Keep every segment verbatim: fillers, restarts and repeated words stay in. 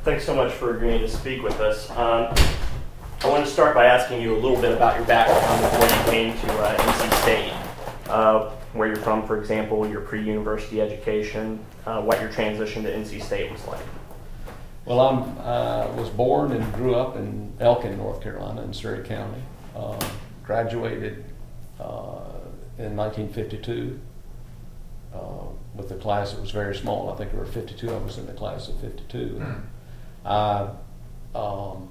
thanks so much for agreeing to speak with us. Um, I want to start by asking you a little bit about your background before you came to uh, N C State. Uh, where you're from, for example, your pre-university education, uh, what your transition to N C State was like. Well, I uh, was born and grew up in Elkin, North Carolina, in Surrey County. Uh, graduated uh, in nineteen fifty-two uh, with a class that was very small. I think there were fifty-two of us in the class of fifty-two. Mm. I um,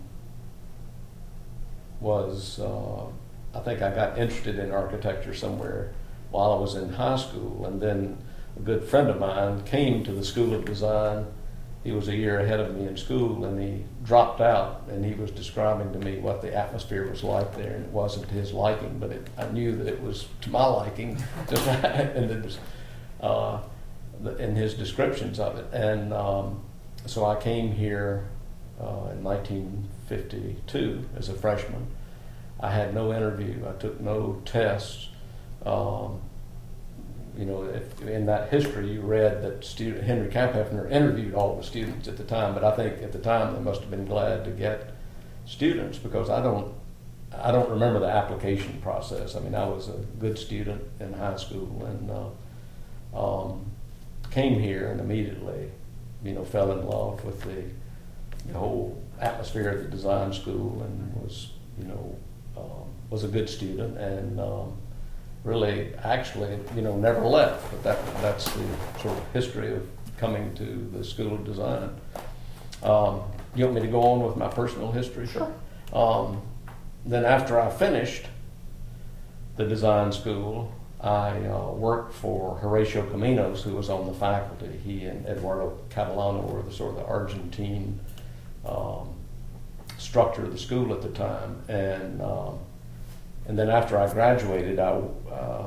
was, uh, I think I got interested in architecture somewhere while I was in high school, and then a good friend of mine came to the School of Design. He was a year ahead of me in school, and he dropped out, and he was describing to me what the atmosphere was like there, and it wasn't to his liking, but it, I knew that it was to my liking, just and it was, uh, in his descriptions of it. And um, so I came here uh, in nineteen fifty-two as a freshman. I had no interview. I took no tests. Um, you know, if, in that history you read that student, Henry Kampeffner interviewed all the students at the time, but I think at the time they must have been glad to get students, because I don't, I don't remember the application process. I mean, I was a good student in high school and uh, um, came here and immediately, you know, fell in love with the, the whole atmosphere of the design school, and was, you know, um, was a good student, and um, really, actually, you know, never left. But that that's the sort of history of coming to the School of Design. Um, you want me to go on with my personal history? Sure. Um, then after I finished the design school, I uh, worked for Horatio Caminos, who was on the faculty. He and Eduardo Catalano were the sort of the Argentine um, structure of the school at the time. And um, And then after I graduated, I uh,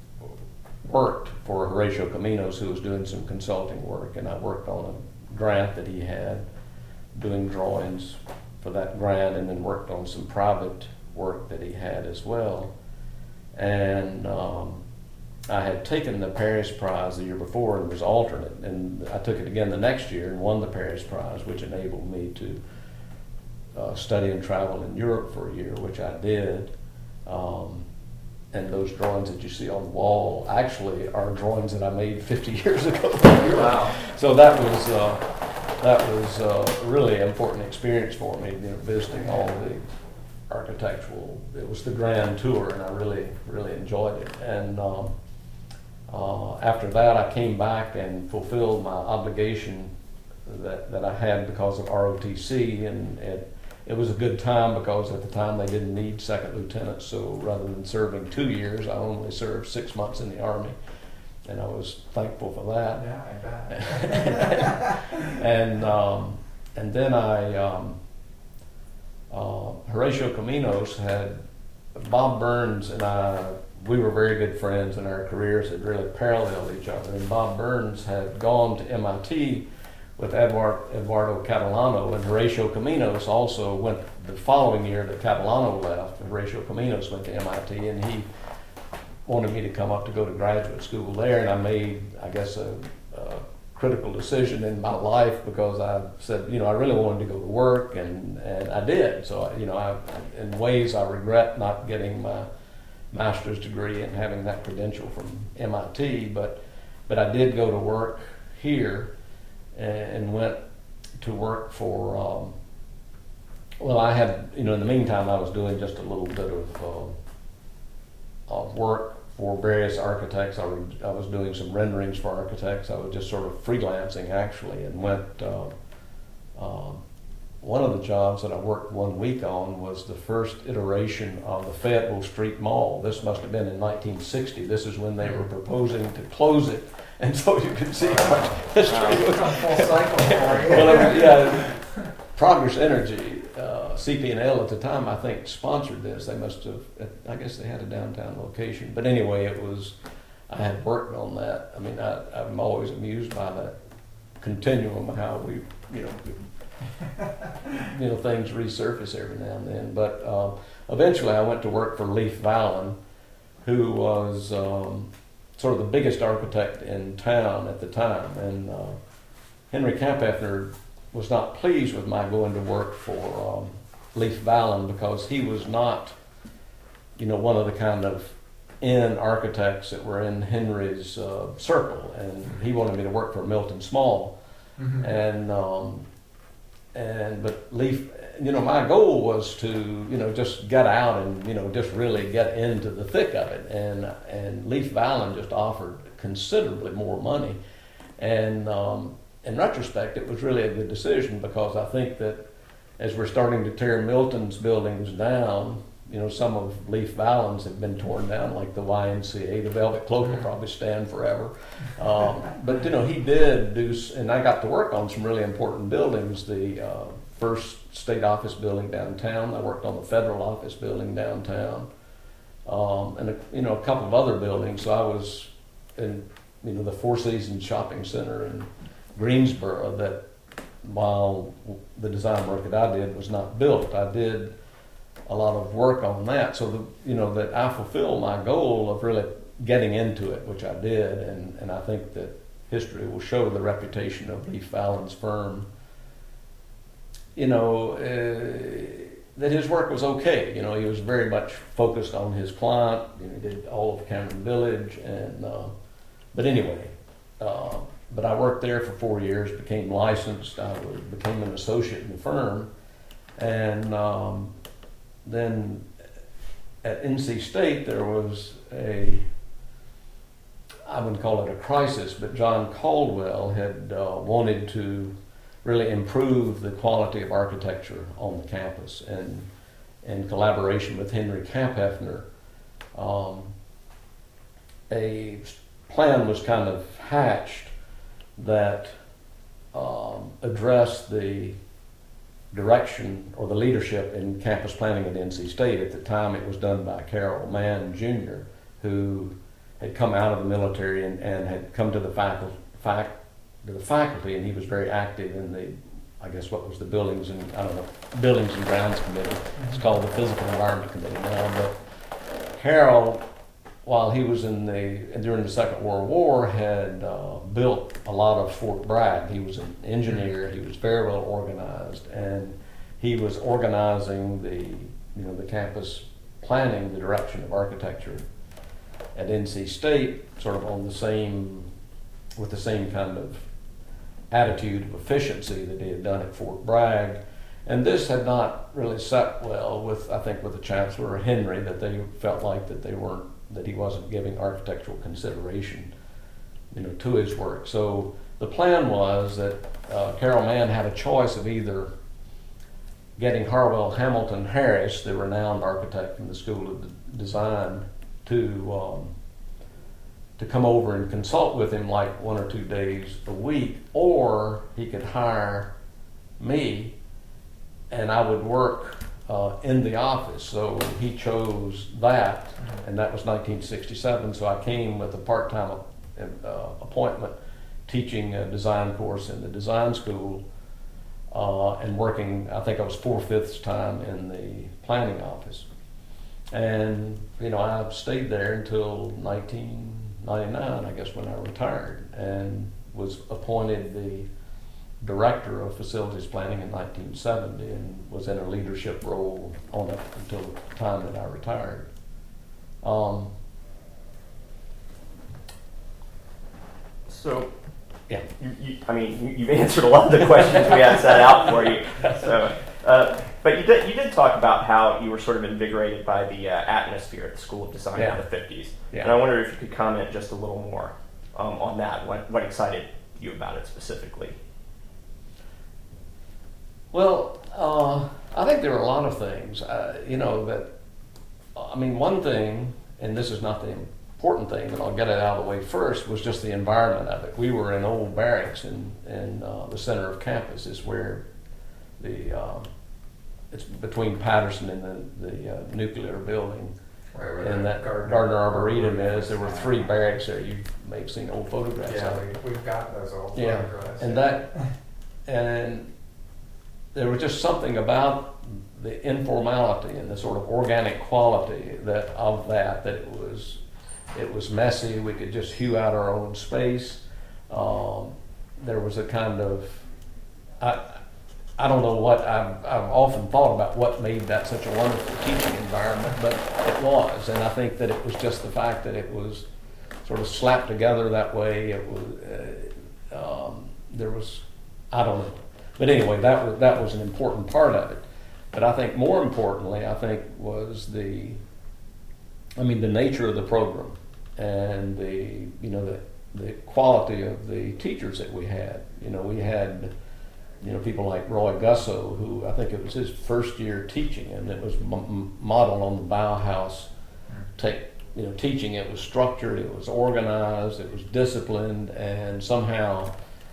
worked for Horatio Caminos, who was doing some consulting work, and I worked on a grant that he had, doing drawings for that grant, and then worked on some private work that he had as well. And um, I had taken the Paris Prize the year before and was alternate, and I took it again the next year and won the Paris Prize, which enabled me to uh, study and travel in Europe for a year, which I did. Um, and those drawings that you see on the wall actually are drawings that I made fifty years ago. Wow! So that was uh, that was uh, a really important experience for me, you know, visiting all the architectural. It was the grand tour, and I really really enjoyed it. And um, uh, after that, I came back and fulfilled my obligation that that I had because of R O T C, and it. It was a good time because at the time they didn't need second lieutenants, so rather than serving two years, I only served six months in the Army, and I was thankful for that. Yeah, I bet. and um, and then I, um, uh, Horatio Caminos had, Bob Burns and I, we were very good friends, and our careers had really paralleled each other, and Bob Burns had gone to M I T with Eduardo, Eduardo Catalano, and Horatio Caminos also went the following year that Catalano left. Horatio Caminos went to M I T, and he wanted me to come up to go to graduate school there, and I made, I guess, a, a critical decision in my life, because I said, you know, I really wanted to go to work, and, and I did. So, you know, I, in ways I regret not getting my master's degree and having that credential from M I T, but but I did go to work here, and went to work for, um, well, I had, you know, in the meantime, I was doing just a little bit of, uh, of work for various architects. I, re- I was doing some renderings for architects. I was just sort of freelancing, actually, and went, uh, um, one of the jobs that I worked one week on was the first iteration of the Fayetteville Street Mall. This must have been in nineteen sixty. This is when they were proposing to close it. And so you can see how much history was. Full cycle for you. Well, yeah, Progress Energy, uh, C P and L at the time, I think, sponsored this. They must have, I guess they had a downtown location. But anyway, it was, I had worked on that. I mean, I, I'm always amused by that continuum, how we, you know, you know, things resurface every now and then. But uh, eventually I went to work for Leif Vallon, who was um, sort of the biggest architect in town at the time. And uh, Henry Kampeffner was not pleased with my going to work for um, Leif Vallen because he was not, you know, one of the kind of in architects that were in Henry's uh, circle, and he wanted me to work for Milton Small, Mhm. and um, and but Leif, you know, my goal was to, you know, just get out and, you know, just really get into the thick of it, and and Leif Vallen just offered considerably more money, and um, in retrospect, it was really a good decision because I think that as we're starting to tear Milton's buildings down, you know, some of Leif Vallen's have been torn down, like the Y M C A. The Velvet Cloak will probably stand forever. Um, but, you know, he did do, and I got to work on some really important buildings. The uh, first state office building downtown. I worked on the federal office building downtown. Um, and, a, you know, a couple of other buildings. So I was in, you know, the Four Seasons Shopping Center in Greensboro that, while the design work that I did was not built, I did a lot of work on that, so the, you know, that I fulfilled my goal of really getting into it, which I did, and, and I think that history will show the reputation of Leif Vallen's firm. You know, uh, that his work was okay. You know, he was very much focused on his client. You know, he did all of Cameron Village, and uh, but anyway. Uh, But I worked there for four years, became licensed, I was, became an associate in the firm, and um, then at N C State there was a, I wouldn't call it a crisis, but John Caldwell had uh, wanted to really improve the quality of architecture on the campus, and in collaboration with Henry Kapheffner, um, a plan was kind of hatched that um, addressed the direction or the leadership in campus planning at N C State. At the time, it was done by Carroll Mann Junior, who had come out of the military and, and had come to the faculty, fac, to the faculty, and he was very active in the, I guess what was the buildings and I don't know, buildings and grounds committee. It's called the Physical Environment Committee now. But Carroll, while he was in the during the Second World War, had uh, built a lot of Fort Bragg. He was an engineer. He was very well organized, and he was organizing the you know the campus planning, the direction of architecture at N C State, sort of on the same with the same kind of attitude of efficiency that he had done at Fort Bragg. And this had not really set well with, I think, with the Chancellor Henry, that they felt like that they weren't, that he wasn't giving architectural consideration, you know, to his work. So the plan was that uh, Carroll Mann had a choice of either getting Harwell Hamilton Harris, the renowned architect from the School of Design, to um, to come over and consult with him like one or two days a week, or he could hire me and I would work uh, in the office. So he chose that, and that was nineteen sixty-seven. So I came with a part-time uh, appointment, teaching a design course in the design school, uh, and working, I think I was four-fifths time in the planning office. And, you know, I stayed there until nineteen ninety-nine, I guess, when I retired, and was appointed the director of facilities planning in nineteen seventy, and was in a leadership role on it until the time that I retired. Um, So, yeah. you, you, I mean, you, you've answered a lot of the questions we had set out for you. So, uh, but you did you did talk about how you were sort of invigorated by the uh, atmosphere at the School of Design Yeah. in the fifties, Yeah. and I wonder if you could comment just a little more um, on that. What what excited you about it specifically? Well, uh, I think there are a lot of things, uh, you know, that, I mean, one thing, and this is not the important thing, but I'll get it out of the way first, was just the environment of it. We were in old barracks in, in uh, the center of campus, is where the, uh, it's between Patterson and the, the uh, nuclear building. Right where And the that Gardner, Gardner Arboretum is. There were three barracks there. You may have seen old photographs Yeah, of it. we, we've got those old Yeah, photographs. and that, and there was just something about the informality and the sort of organic quality that of that that it was it was messy. We could just hew out our own space. Um, there was a kind of I I don't know what, I've, I've often thought about what made that such a wonderful teaching environment, but it was. And I think that it was just the fact that it was sort of slapped together that way. It was, uh, um, there was, I don't know. But anyway, that was, that was an important part of it. But I think more importantly, I think was the, I mean, the nature of the program and the, you know, the, the quality of the teachers that we had. You know, we had, you know, people like Roy Gusso, who I think it was his first year teaching, and it was m- modeled on the Bauhaus take, you know, teaching. It was structured, it was organized, it was disciplined, and somehow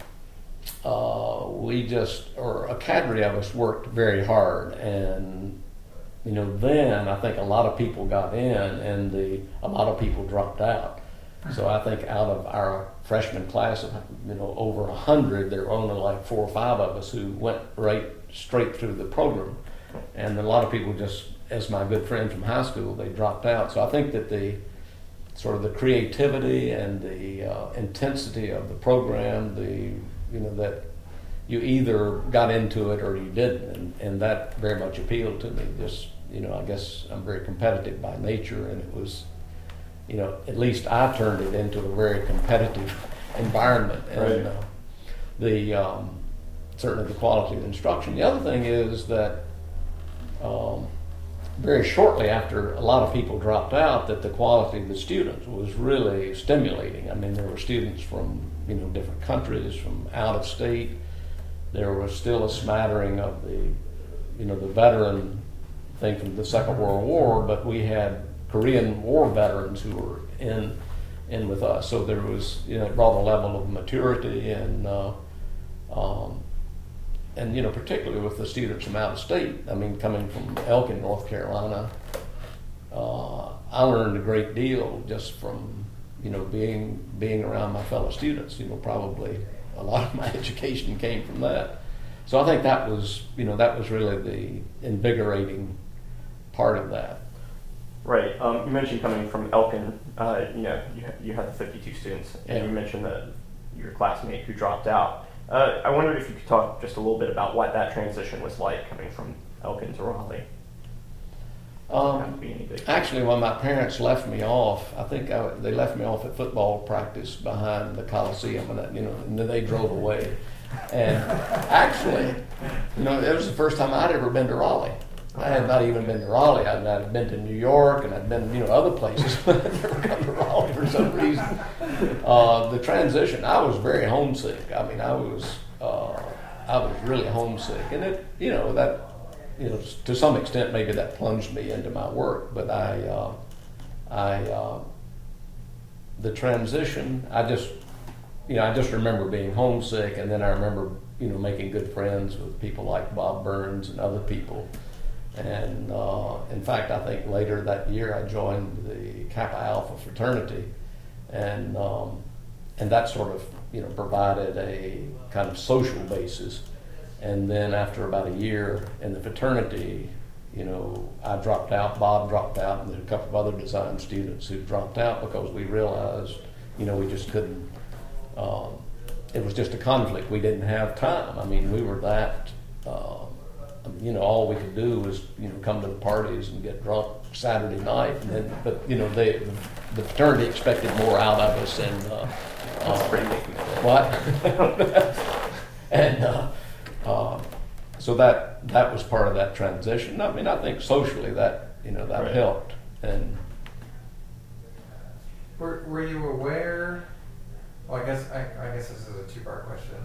uh, we just, or a cadre of us worked very hard. And, you know, then I think a lot of people got in, and the a lot of people dropped out. So I think out of our freshman class of, you know, over a hundred, there were only like four or five of us who went right straight through the program. And a lot of people just, as my good friends from high school, they dropped out. So I think that the sort of the creativity and the uh, intensity of the program, the, you know, that you either got into it or you didn't. And, and that very much appealed to me. Just, you know, I guess I'm very competitive by nature, and it was, you know, at least I turned it into a very competitive environment. And right. uh, the um, certainly the quality of the instruction. The other thing is that um, very shortly after a lot of people dropped out, that the quality of the students was really stimulating. I mean, there were students from, you know, different countries, from out of state. There was still a smattering of the, you know, the veteran thing from the Second World War, but we had Korean War veterans who were in in with us. So there was, you know, it brought a level of maturity, and uh, um, and you know, particularly with the students from out of state. I mean, coming from Elkin, North Carolina, uh, I learned a great deal just from, you know, being being around my fellow students. You know, probably a lot of my education came from that. So I think that was, you know, that was really the invigorating part of that. Right. Um, you mentioned coming from Elkin. Uh, you know, you, you had the fifty-two students, and Yeah. you mentioned that your classmate who dropped out. Uh, I wondered if you could talk just a little bit about what that transition was like coming from Elkin to Raleigh. Um, Have to be any big- actually, when my parents left me off, I think I, they left me off at football practice behind the Coliseum, and that, you know, and then they drove away. And actually, you know, it was the first time I'd ever been to Raleigh. I had not even been to Raleigh. I'd, I'd been to New York, and I'd been, you know, other places, but I'd never come to Raleigh for some reason. Uh, the transition, I was very homesick. I mean, I was, uh, I was really homesick, and it, you know, that, you know, to some extent, maybe that plunged me into my work. But I, uh, I, uh, the transition, I just, you know, I just remember being homesick, and then I remember, you know, making good friends with people like Bob Burns and other people. And uh, in fact, I think later that year I joined the Kappa Alpha fraternity, and um, and that sort of, you know, provided a kind of social basis. And then after about a year in the fraternity, you know, I dropped out, Bob dropped out, and there were a couple of other design students who dropped out because we realized, you know, we just couldn't. Um, it was just a conflict. We didn't have time. I mean, we were that. Uh, You know, all we could do was, you know, come to the parties and get drunk Saturday night, and then, but you know, they, the fraternity expected more out of us, and uh, That's uh, pretty big. what? and uh, uh, so that that was part of that transition. I mean, I think socially that, you know, that Right. helped. And Were, were you aware? Well, I guess I, I guess this is a two-part question.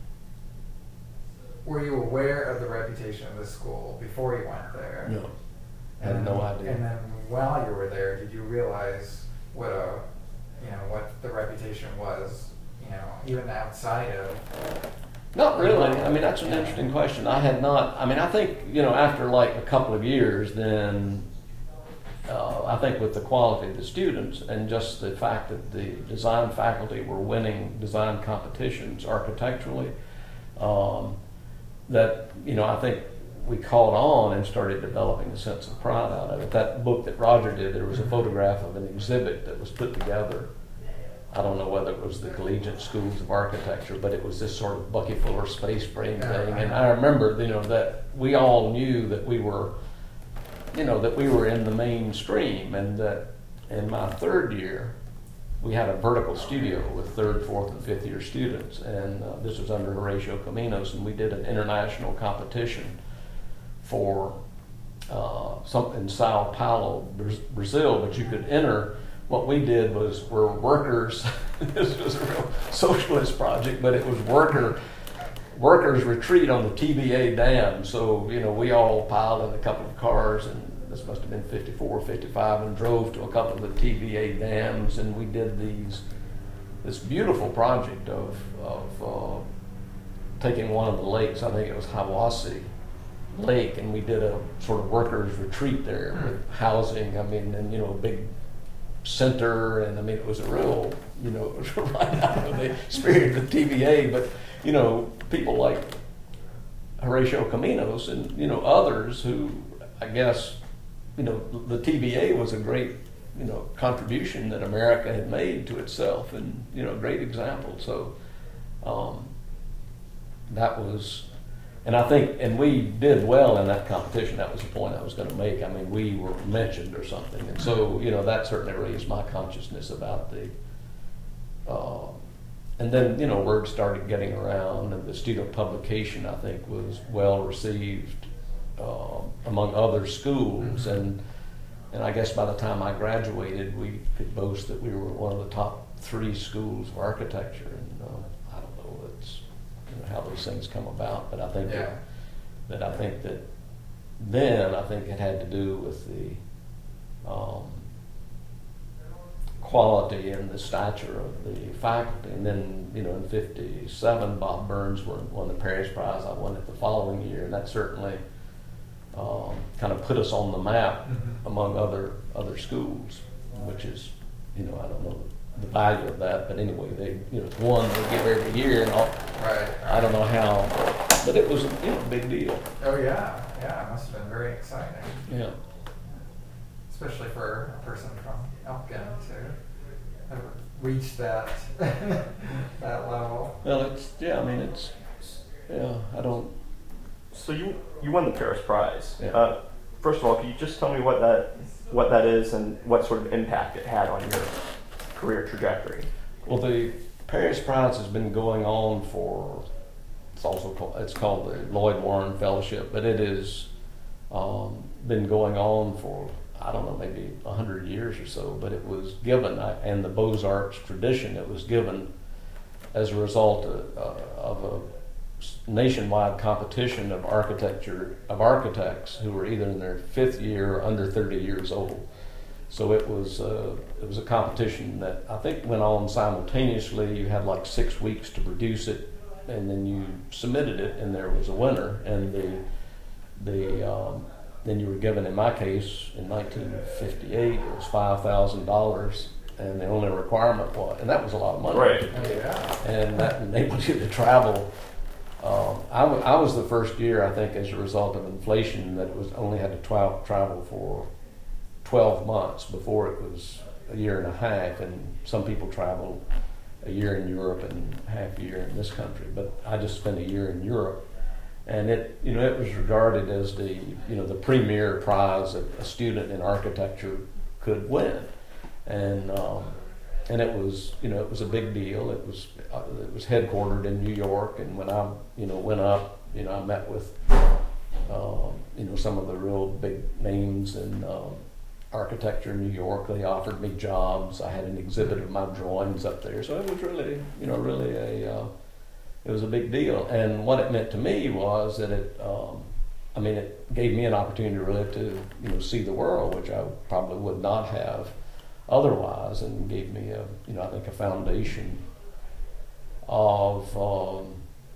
Were you aware of the reputation of the school before you went there? you know, I had no idea. And then while you were there, did you realize what a, you know, what the reputation was? You know, even outside of. Not really. I mean, that's an interesting question. I had not. I mean, I think, you know, after like a couple of years, then uh, I think with the quality of the students and just the fact that the design faculty were winning design competitions architecturally, um, that, you know, I think we caught on and started developing a sense of pride out of it. That book that Roger did, there was a photograph of an exhibit that was put together I don't know whether it was the Collegiate Schools of Architecture, but it was this sort of Bucky Fuller Space Brain Yeah, thing. I And know. I remember, you know, that we all knew that we were, you know, that we were in the mainstream, and that in my third year, we had a vertical studio with third, fourth, and fifth year students, and uh, this was under Horatio Caminos, and we did an international competition for uh, some in Sao Paulo, Bra- Brazil, but you could enter. What we did was we're workers. This was a real socialist project, but it was worker workers retreat on the T B A dam. So you know we all piled in a couple of cars, and this must have been fifty-four, fifty-five, and drove to a couple of the T B A dams, and we did these this beautiful project of of uh, taking one of the lakes. I think it was Hiwassee Lake, and we did a sort of workers retreat there with housing. I mean, and you know, a big center, and I mean, it was a real, you know, it was right out of the spirit of the T B A. But you know, people like Horatio Caminos and you know others who, I guess, you know, the T B A was a great, you know, contribution that America had made to itself, and you know, a great example. So um, that was. And I think, and we did well in that competition. That was the point I was going to make. I mean, we were mentioned or something, and so you know that certainly raised my consciousness about the. Uh, and then you know word started getting around, and the student publication I think was well received uh, among other schools, Mm-hmm. and and I guess by the time I graduated, we could boast that we were one of the top three schools of architecture, and uh, I don't know, it's. You know, how those things come about, but I think Yeah. that, that I think that then I think it had to do with the um, quality and the stature of the faculty. And then you know in fifty-seven, Bob Burns won, won the Paris Prize. I won it the following year, and that certainly um, kind of put us on the map Mhm. among other other schools, which is you know I don't know the value of that, but anyway, they you know it's one they give every year, and all, Right. I don't know how, but it was you know a big deal. Oh yeah, yeah. It must have been very exciting, Yeah, especially for a person from Elkin to have reached that that level. well, it's yeah. I mean, it's yeah. I don't. So you you won the Paris Prize. Yeah. Uh, first of all, can you just tell me what that what that is and what sort of impact it had on your career trajectory? Well, the Paris Prize has been going on for. It's also called, it's called the Lloyd Warren Fellowship, but it has um, been going on for I don't know maybe a hundred years or so. But it was given, and the Beaux Arts tradition, it was given as a result of, uh, of a nationwide competition of architecture of architects who were either in their fifth year or under thirty years old. So it was uh, it was a competition that I think went on simultaneously. You had like six weeks to produce it, and then you submitted it, and there was a winner. And the the um, then you were given, in my case, in nineteen fifty-eight, it was five thousand dollars, and the only requirement was, and that was a lot of money. Right. Oh yeah. And that enabled you to travel. Um, I, w- I was the first year, I think, as a result of inflation, that it was only had to tra- travel for twelve months. Before it was a year and a half, and some people traveled a year in Europe and half a year in this country. But I just spent a year in Europe, and it, you know, it was regarded as the, you know, the premier prize that a student in architecture could win, and um, and it was, you know, it was a big deal. It was uh, it was headquartered in New York, and when I, you know, went up, you know, I met with, um, you know, some of the real big names in um, architecture in New York. They offered me jobs. I had an exhibit of my drawings up there, so it was really, you know, really a, uh, it was a big deal. And what it meant to me was that it, um, I mean, it gave me an opportunity really to, you know, see the world, which I probably would not have otherwise, and gave me a, you know, I think a foundation of, um,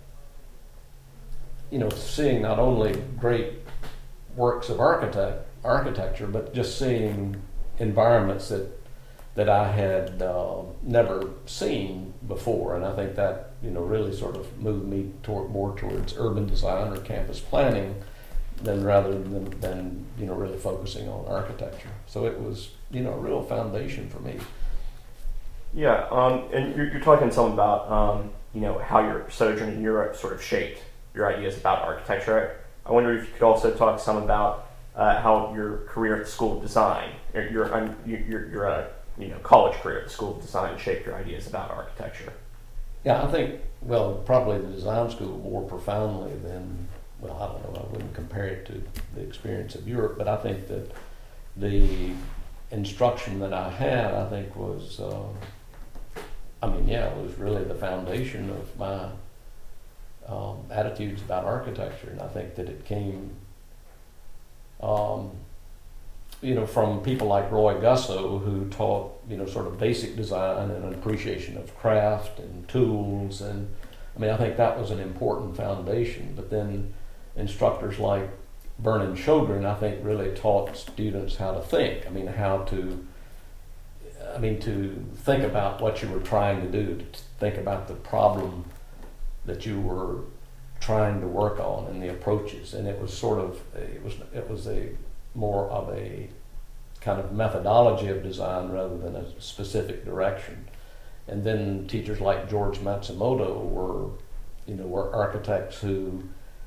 you know, seeing not only great works of architect architecture, but just seeing environments that that I had uh, never seen before, and I think that, you know, really sort of moved me toward more towards urban design or campus planning, than rather than, than you know really focusing on architecture. So it was, you know, a real foundation for me. Yeah, um, and you're, you're talking some about um, you know how your sojourn in Europe sort of shaped your ideas about architecture. I wonder if you could also talk some about uh, how your career at the School of Design, or your um, your your, your uh, you know college career at the School of Design, shaped your ideas about architecture. Yeah, I think, well, probably the design school more profoundly than, well, I don't know, I wouldn't compare it to the experience of Europe, but I think that the instruction that I had, I think was, uh, I mean, yeah, it was really the foundation of my um, attitudes about architecture, and I think that it came, um, you know, from people like Roy Gusso, who taught, you know, sort of basic design and an appreciation of craft and tools, and I mean, I think that was an important foundation. But then instructors like Vernon Sjogren, I think, really taught students how to think. I mean, how to, I mean, to think about what you were trying to do, to think about the problem that you were trying to work on and the approaches. And it was sort of, it was, it was a more of a kind of methodology of design rather than a specific direction. And then teachers like George Matsumoto were, you know, were architects who,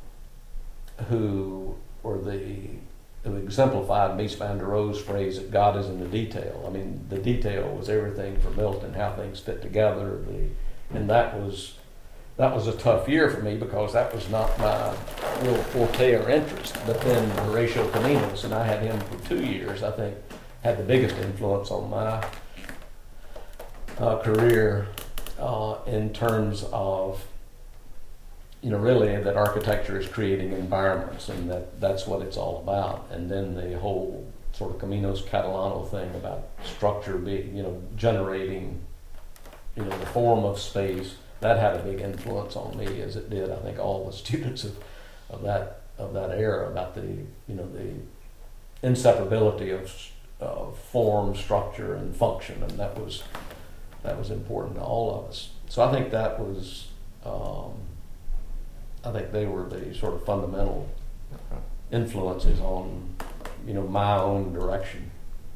who were the, who exemplified Mies van der Rohe's phrase that God is in the detail. I mean, the detail was everything for Milton, how things fit together. The, and that was, that was a tough year for me because that was not my real forte or interest. But then Horatio Caminos, and I had him for two years, I think had the biggest influence on my uh, career uh, in terms of, you know, really that architecture is creating environments, and that that's what it's all about. And then the whole sort of Caminos Catalano thing about structure being, you know, generating, you know, the form of space, that had a big influence on me, as it did, I think, all the students of, of that of that era, about the, you know, the inseparability of uh, form, structure, and function, and that was that was important to all of us. So I think that was, um, I think they were the sort of fundamental influences on, you know, my own direction.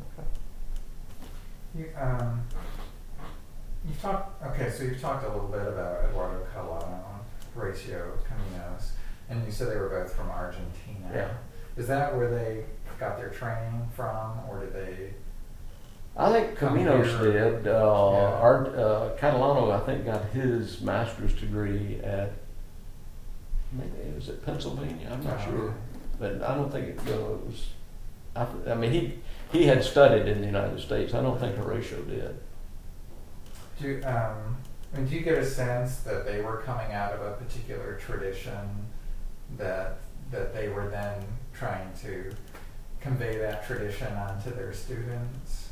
You, um, you've talked, okay, so you've talked a little bit about Eduardo Catalano, Horatio Caminos, and you said they were both from Argentina. Yeah. Is that where they got their training from, or did they? I think Caminos did. Uh, Yeah. Our, uh, Catalano, I think, got his master's degree at, maybe was it Pennsylvania? I'm not Oh, sure, okay. but I don't think it goes. I, I mean, he he had studied in the United States. I don't think Horatio did. Do you, um, I mean, do you get a sense that they were coming out of a particular tradition that that they were then trying to convey that tradition onto their students?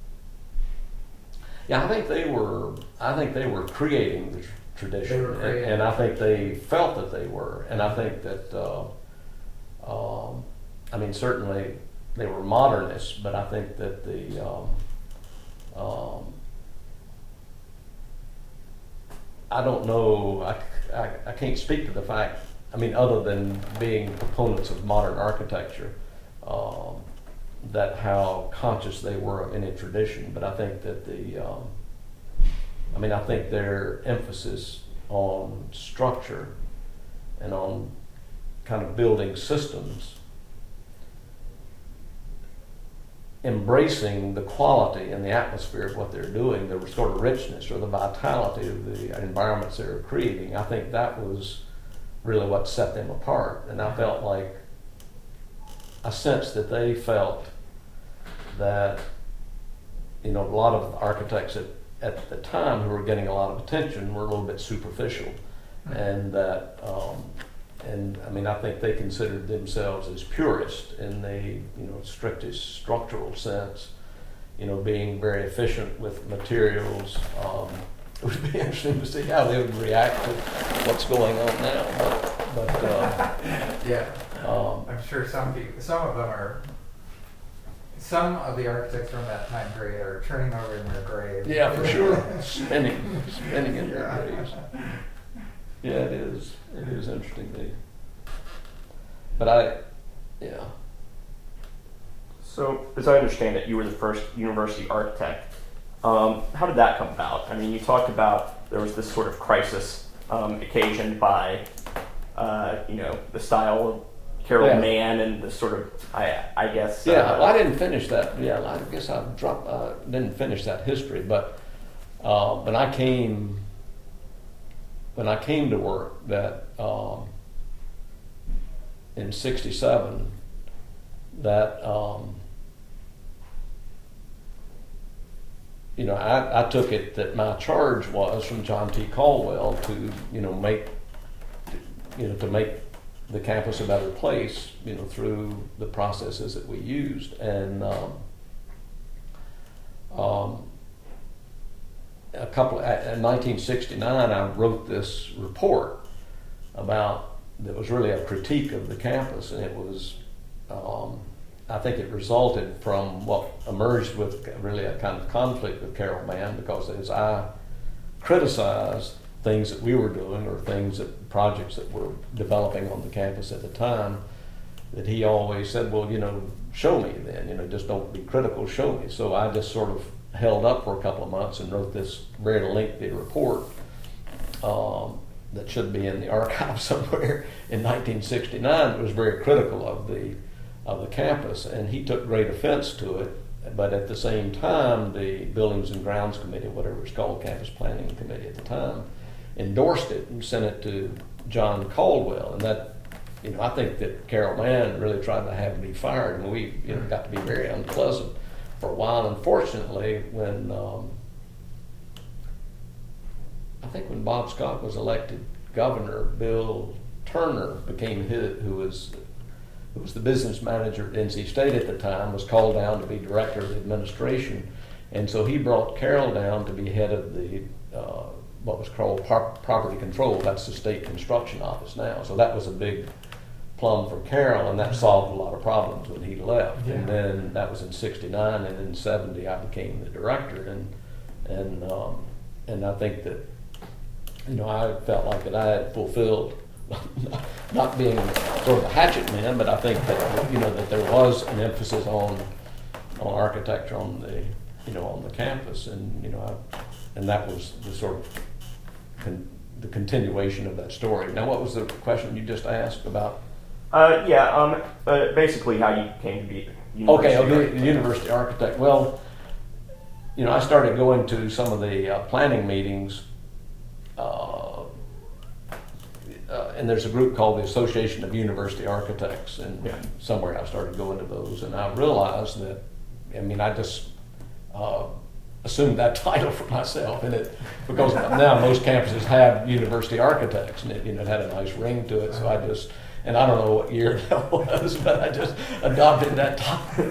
Yeah, I think they were. I think they were creating the tr- tradition, They were creating and, and I the think they felt that they were. And I think that, uh, um, I mean, certainly they were modernists, but I think that the um, um, I don't know. I, I I can't speak to the fact. I mean, other than being proponents of modern architecture, um, that how conscious they were of any tradition. But I think that the, um, I mean, I think their emphasis on structure and on kind of building systems, embracing the quality and the atmosphere of what they're doing, the sort of richness or the vitality of the environments they were creating, I think that was really what set them apart. And I felt like, I sensed that they felt that, you know, a lot of architects at, at the time who were getting a lot of attention were a little bit superficial. Mm-hmm. And that, um, and I mean, I think they considered themselves as purists in the, you know, strictest structural sense, you know, being very efficient with materials. Um, it would be interesting to see how they would react to what's going on now. But, but uh, Yeah. um, I'm sure some people, some of them are, some of the architects from that time period are turning over in their graves. yeah, for sure, spinning, spinning in their Yeah. graves. Yeah, it is. It is interesting. They, but I, yeah. So, as I understand it, you were the first university architect Um, how did that come about? I mean, you talked about there was this sort of crisis um, occasioned by, uh, you know, the style of Carroll Yeah. Mann and the sort of, I, I guess. Yeah, uh, I didn't finish that. Yeah, I guess I dropped. Uh, didn't finish that history, but uh, when I came, when I came to work, that um, in sixty-seven, that um, you know, I, I took it that my charge was from John T. Caldwell to you know make, you know, to make the campus a better place, you know, through the processes that we used. And um, um, a couple, in nineteen sixty-nine, I wrote this report about, that was really a critique of the campus, and it was, um, I think it resulted from what emerged with really a kind of conflict with Carroll Mann, because as I criticized things that we were doing, or things that projects that were developing on the campus at the time, that he always said, well, you know, show me then, you know, just don't be critical, show me. So I just sort of held up for a couple of months and wrote this very lengthy report um, that should be in the archive somewhere in nineteen sixty-nine. It was very critical of the of the campus, and he took great offense to it. But at the same time, the Buildings and Grounds Committee, whatever it's called, Campus Planning Committee at the time, endorsed it and sent it to John Caldwell. And that, you know, I think that Carroll Mann really tried to have me fired, and we, you know, got to be very unpleasant for a while. Unfortunately, when um, I think when Bob Scott was elected governor, Bill Turner became his, who was who was the business manager at N C State at the time, was called down to be director of the administration, and so he brought Carroll down to be head of the uh, what was called par- property control. That's the state construction office now. So that was a big plum for Carroll, and that solved a lot of problems when he left. Yeah. And then that was in sixty-nine, and in seventy I became the director, and and um, and I think that, you know, I felt like that I had fulfilled, not being sort of a hatchet man, but I think that, you know, that there was an emphasis on on architecture on the, you know, on the campus, and you know, I, and that was the sort of con- the continuation of that story. Now, what was the question you just asked about? Uh, yeah, um, uh, basically how you came to be Okay, university okay, architect. university architect. Well, you know, I started going to some of the uh, planning meetings, uh, uh, and there's a group called the Association of University Architects, and Yeah. somewhere I started going to those, and I realized that, I mean, I just uh, assumed that title for myself, and it, because now most campuses have university architects, and it, you know, it had a nice ring to it, so I just, and I don't know what year that was, but I just adopted that title.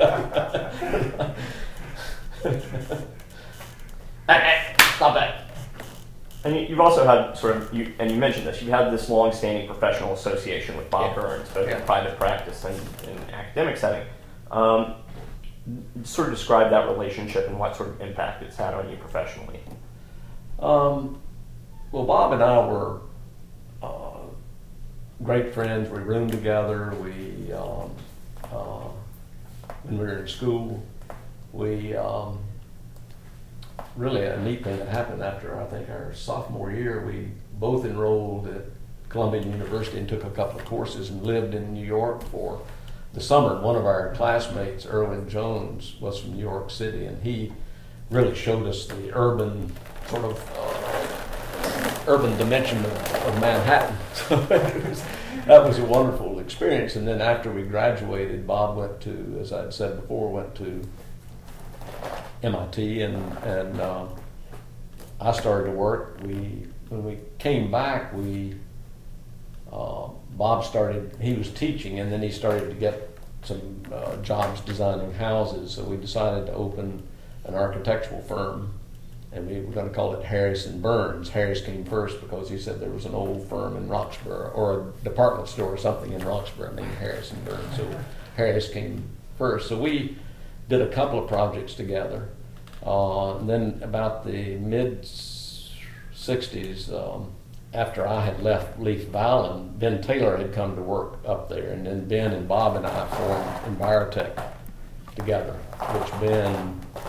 Hey, hey, stop that. And you, you've also had sort of, you, and you mentioned this, you've had this long-standing professional association with Bob Yeah. Burns, both Yeah. in private practice and in academic setting. Um, sort of describe that relationship and what sort of impact it's had on you professionally. Um, well, Bob and I were uh, great friends. We roomed together. We, um, uh, when we were in school, we um, really a neat thing that happened after I think our sophomore year. We both enrolled at Columbia University and took a couple of courses and lived in New York for the summer. One of our classmates, Erwin Jones, was from New York City, and he really showed us the urban sort of uh, urban dimension of, of Manhattan. So it was, that was a wonderful experience. And then after we graduated, Bob went to, as I'd said before, went to M I T, and and um, I started to work. We when we came back, we uh, Bob started. He was teaching, and then he started to get some uh, jobs designing houses. So we decided to open an architectural firm, and we were going to call it Harris and Burns. Harris came first because he said there was an old firm in Roxborough, or a department store or something in Roxborough named Harris and Burns. So Harris came first. So we did a couple of projects together. Uh, and then about the mid sixties, um, after I had left Leaf Vallon, Ben Taylor had come to work up there, and then Ben and Bob and I formed Envirotech together, which Ben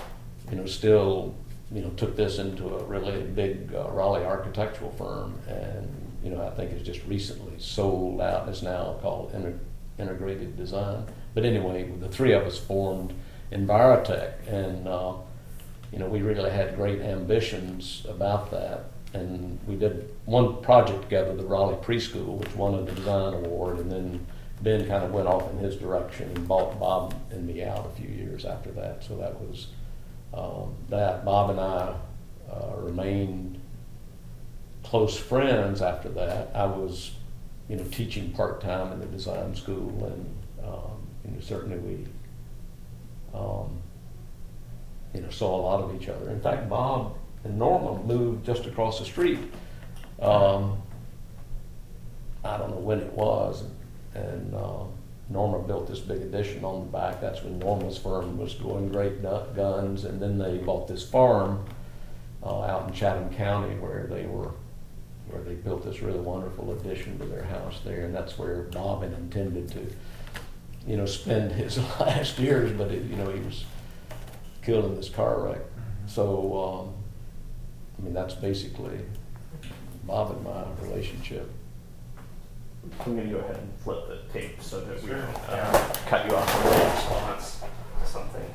you know, still, you know, took this into a really big uh, Raleigh architectural firm, and you know, I think it's just recently sold out and is now called Inter- Integrated Design. But anyway, the three of us formed Envirotech, and uh, you know, we really had great ambitions about that. And we did one project together, the Raleigh Preschool, which won a design award, and then Ben kind of went off in his direction and bought Bob and me out a few years after that. So that was um, that. Bob and I uh, remained close friends after that. I was, you know, teaching part-time in the design school, and um, you know, certainly we, um, you know, saw a lot of each other. In fact, Bob and Norma moved just across the street. Um, I don't know when it was, and uh, Norma built this big addition on the back. That's when Norma's firm was going great guns, and then they bought this farm uh, out in Chatham County where they were, where they built this really wonderful addition to their house there, and that's where Bob had intended to, you know, spend his last years, but it, you know, he was killed in this car wreck. So, um, I mean, that's basically Bob and my relationship. I'm going to go ahead and flip the tape so that we don't uh, cut you off in the response to something.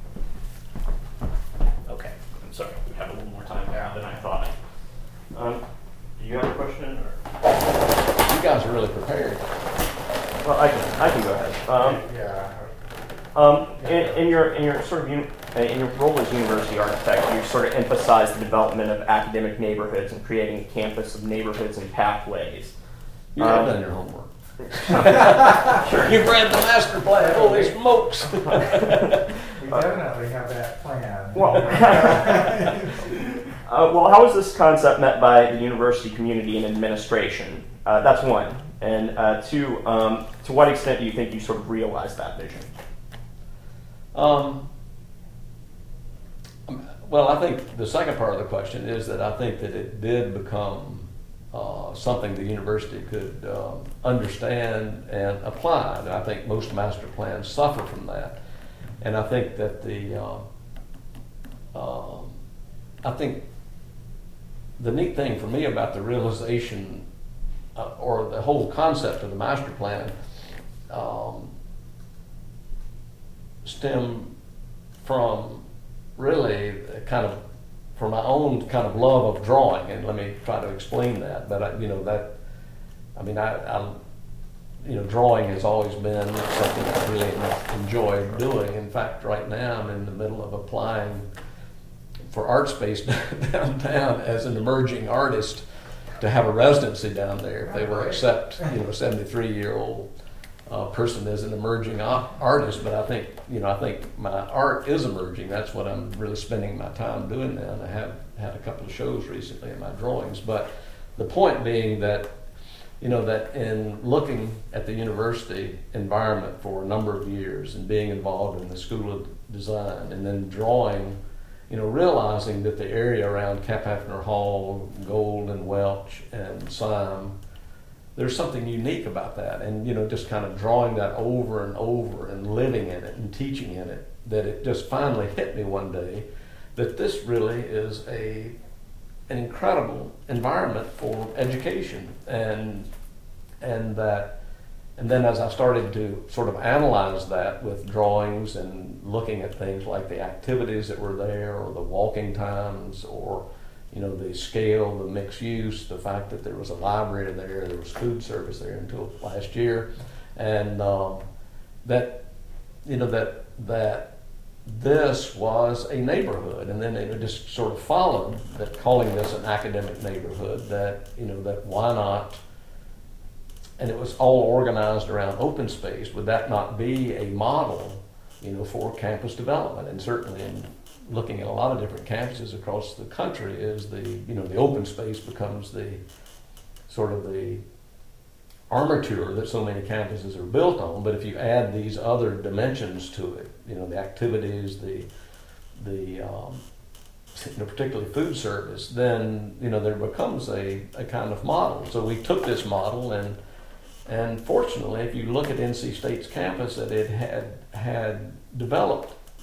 Okay, I'm sorry. We have a little more time now than I thought. Um, do you have a question? Or? You guys are really prepared. Well, I can. I can go ahead. Um, yeah. Um, in, in your in your sort of un, in your role as university architect, you sort of emphasize the development of academic neighborhoods and creating a campus of neighborhoods and pathways. You have um, done your homework. Sure. You've read the master plan. Holy smokes! We definitely have that plan. Well, uh, well, how is this concept met by the university community and administration? Uh, that's one. And uh, two, um, to what extent do you think you sort of realized that vision? Um, well, I think the second part of the question is that I think that it did become uh, something the university could um, understand and apply. And I think most master plans suffer from that. And I think that the, uh, um, I think the neat thing for me about the realization uh, or the whole concept of the master plan um, stem from really kind of from my own kind of love of drawing, and let me try to explain that. But I, you know that, I mean, I, I, you know, drawing has always been something I really enjoyed doing. In fact, right now I'm in the middle of applying for Art Space downtown as an emerging artist to have a residency down there if they will accept, you know, a seventy-three year old uh, person as an emerging artist. But I think, you know, I think my art is emerging. That's what I'm really spending my time doing now. And I have had a couple of shows recently in my drawings. But the point being that, you know, that in looking at the university environment for a number of years and being involved in the School of Design and then drawing, you know, realizing that the area around Cap Hafner Hall, Gold and Welch and Syme, there's something unique about that. And, you know, just kind of drawing that over and over and living in it and teaching in it, that it just finally hit me one day that this really is a an incredible environment for education. And and that and then as I started to sort of analyze that with drawings and looking at things like the activities that were there or the walking times or, you know, the scale, the mixed use, the fact that there was a library there, there was food service there until last year, and um, that, you know, that that this was a neighborhood, and then it just sort of followed that calling this an academic neighborhood, that, you know, that why not, and it was all organized around open space, would that not be a model, you know, for campus development? And certainly in looking at a lot of different campuses across the country is the, you know, the open space becomes the sort of the armature that so many campuses are built on. But if you add these other dimensions to it, you know, the activities, the, the um, you know, particularly food service, then, you know, there becomes a, a kind of model. So we took this model, and and fortunately, if you look at N C State's campus, that it had had developed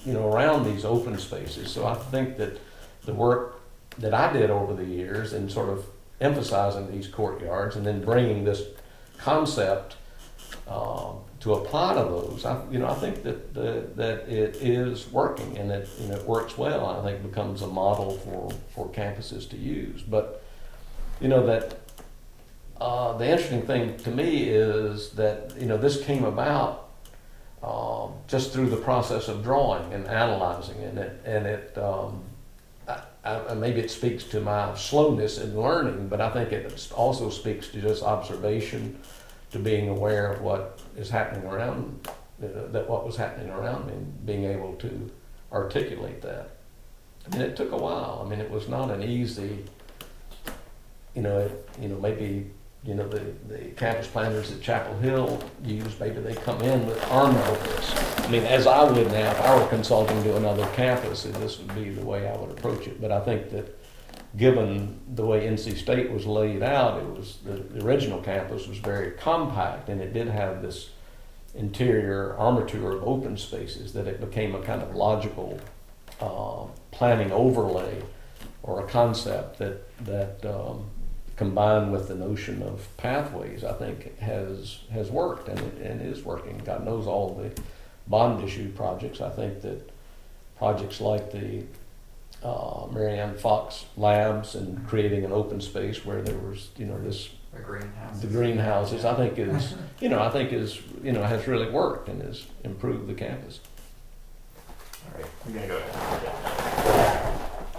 you know, around these open spaces. So I think that the work that I did over the years in sort of emphasizing these courtyards and then bringing this concept uh, to apply to those, I, you know, I think that the, that it is working, and it, you know, it works well. I think it becomes a model for, for campuses to use. But you know that uh, the interesting thing to me is that, you know, this came about uh, just through the process of drawing and analyzing, and it and it. Um, I, I, maybe it speaks to my slowness in learning, but I think it also speaks to just observation, to being aware of what is happening around, uh, that what was happening around me, and being able to articulate that. I mean, it took a while. I mean, it was not an easy, you know, it, you know, maybe, you know, the, the campus planners at Chapel Hill use, maybe they come in with armed with this. I mean, as I would now, if I were consulting to another campus, this would be the way I would approach it. But I think that given the way N C State was laid out, it was the, the original campus was very compact, and it did have this interior armature of open spaces, that it became a kind of logical uh, planning overlay, or a concept that that um, combined with the notion of pathways, I think has has worked, and it and is working. God knows all the bond issue projects. I think that projects like the uh, Marianne Fox Labs and creating an open space where there was, you know, this The greenhouses. the greenhouses, I think is, you know, I think is, you know, has really worked and has improved the campus. All right, I'm gonna go ahead.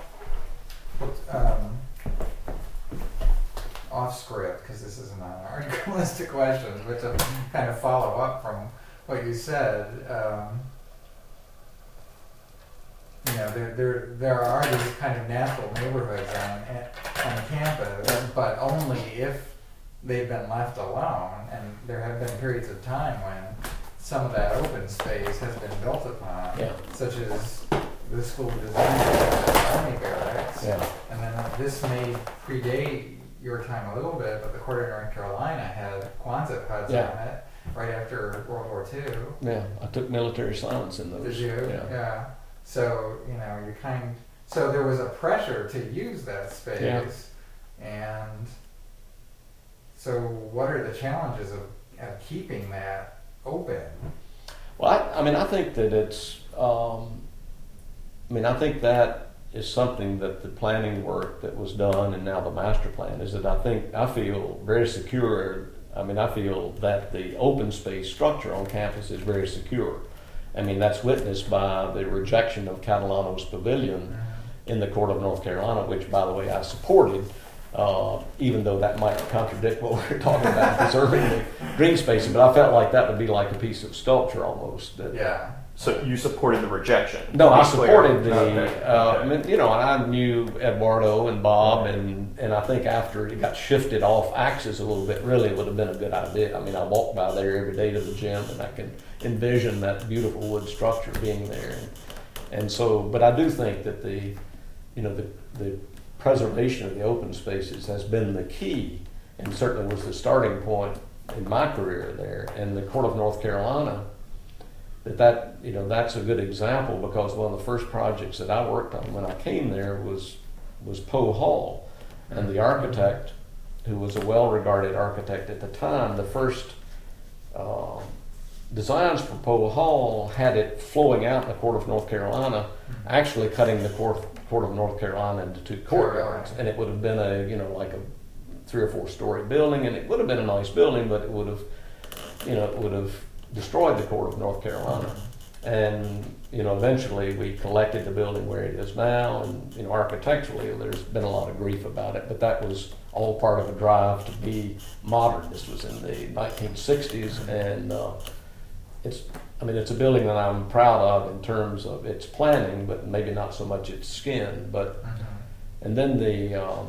Um, off script, because this isn't on our list of questions, but to kind of follow up from what you said, um, you know, there, there there are these kind of natural neighborhoods on, on campus, but only if they've been left alone, and there have been periods of time when some of that open space has been built upon, Yeah. such as the school design Army Barracks, Yeah. and then this may predate your time a little bit, but the Court of North Carolina had Quonset huts Yeah. on it right after World War Two. Yeah, I took military science in those. Did you? Yeah. Yeah. So, you know, you kind so there was a pressure to use that space, and so what are the challenges of, of keeping that open? Well, I, I mean, I think that it's, um, I mean, I think that is something that the planning work that was done, and now the master plan, is that I think, I feel very secure. I mean, I feel that the open space structure on campus is very secure. I mean, that's witnessed by the rejection of Catalano's Pavilion in the Court of North Carolina, which, by the way, I supported, uh, even though that might contradict what we're talking about, preserving the green spaces. But I felt like that would be like a piece of sculpture almost. That, Yeah. So you supported the rejection? No, to be I supported clear. the, Okay. uh, Okay. I mean, you know, and I knew Eduardo and Bob, and, and I think after it got shifted off axis a little bit, really it would have been a good idea. I mean, I walk by there every day to the gym, and I can envision that beautiful wood structure being there. And, and so, but I do think that the, you know, the, the preservation of the open spaces has been the key, and certainly was the starting point in my career there. And the Court of North Carolina, that that, you know, that's a good example, because one of the first projects that I worked on when I came there was was Poe Hall, and the architect, who was a well-regarded architect at the time, the first uh, designs for Poe Hall had it flowing out in the Court of North Carolina, actually cutting the Court, Court of North Carolina into two courtyards, and it would have been a, you know, like a three or four story building, and it would have been a nice building, but it would have, you know, it would have destroyed the Court of North Carolina. And, you know, eventually we collected the building where it is now, and, you know, architecturally there's been a lot of grief about it, but that was all part of a drive to be modern. This was in the nineteen sixties, and uh, it's, I mean, it's a building that I'm proud of in terms of its planning, but maybe not so much its skin. But, and then the, um,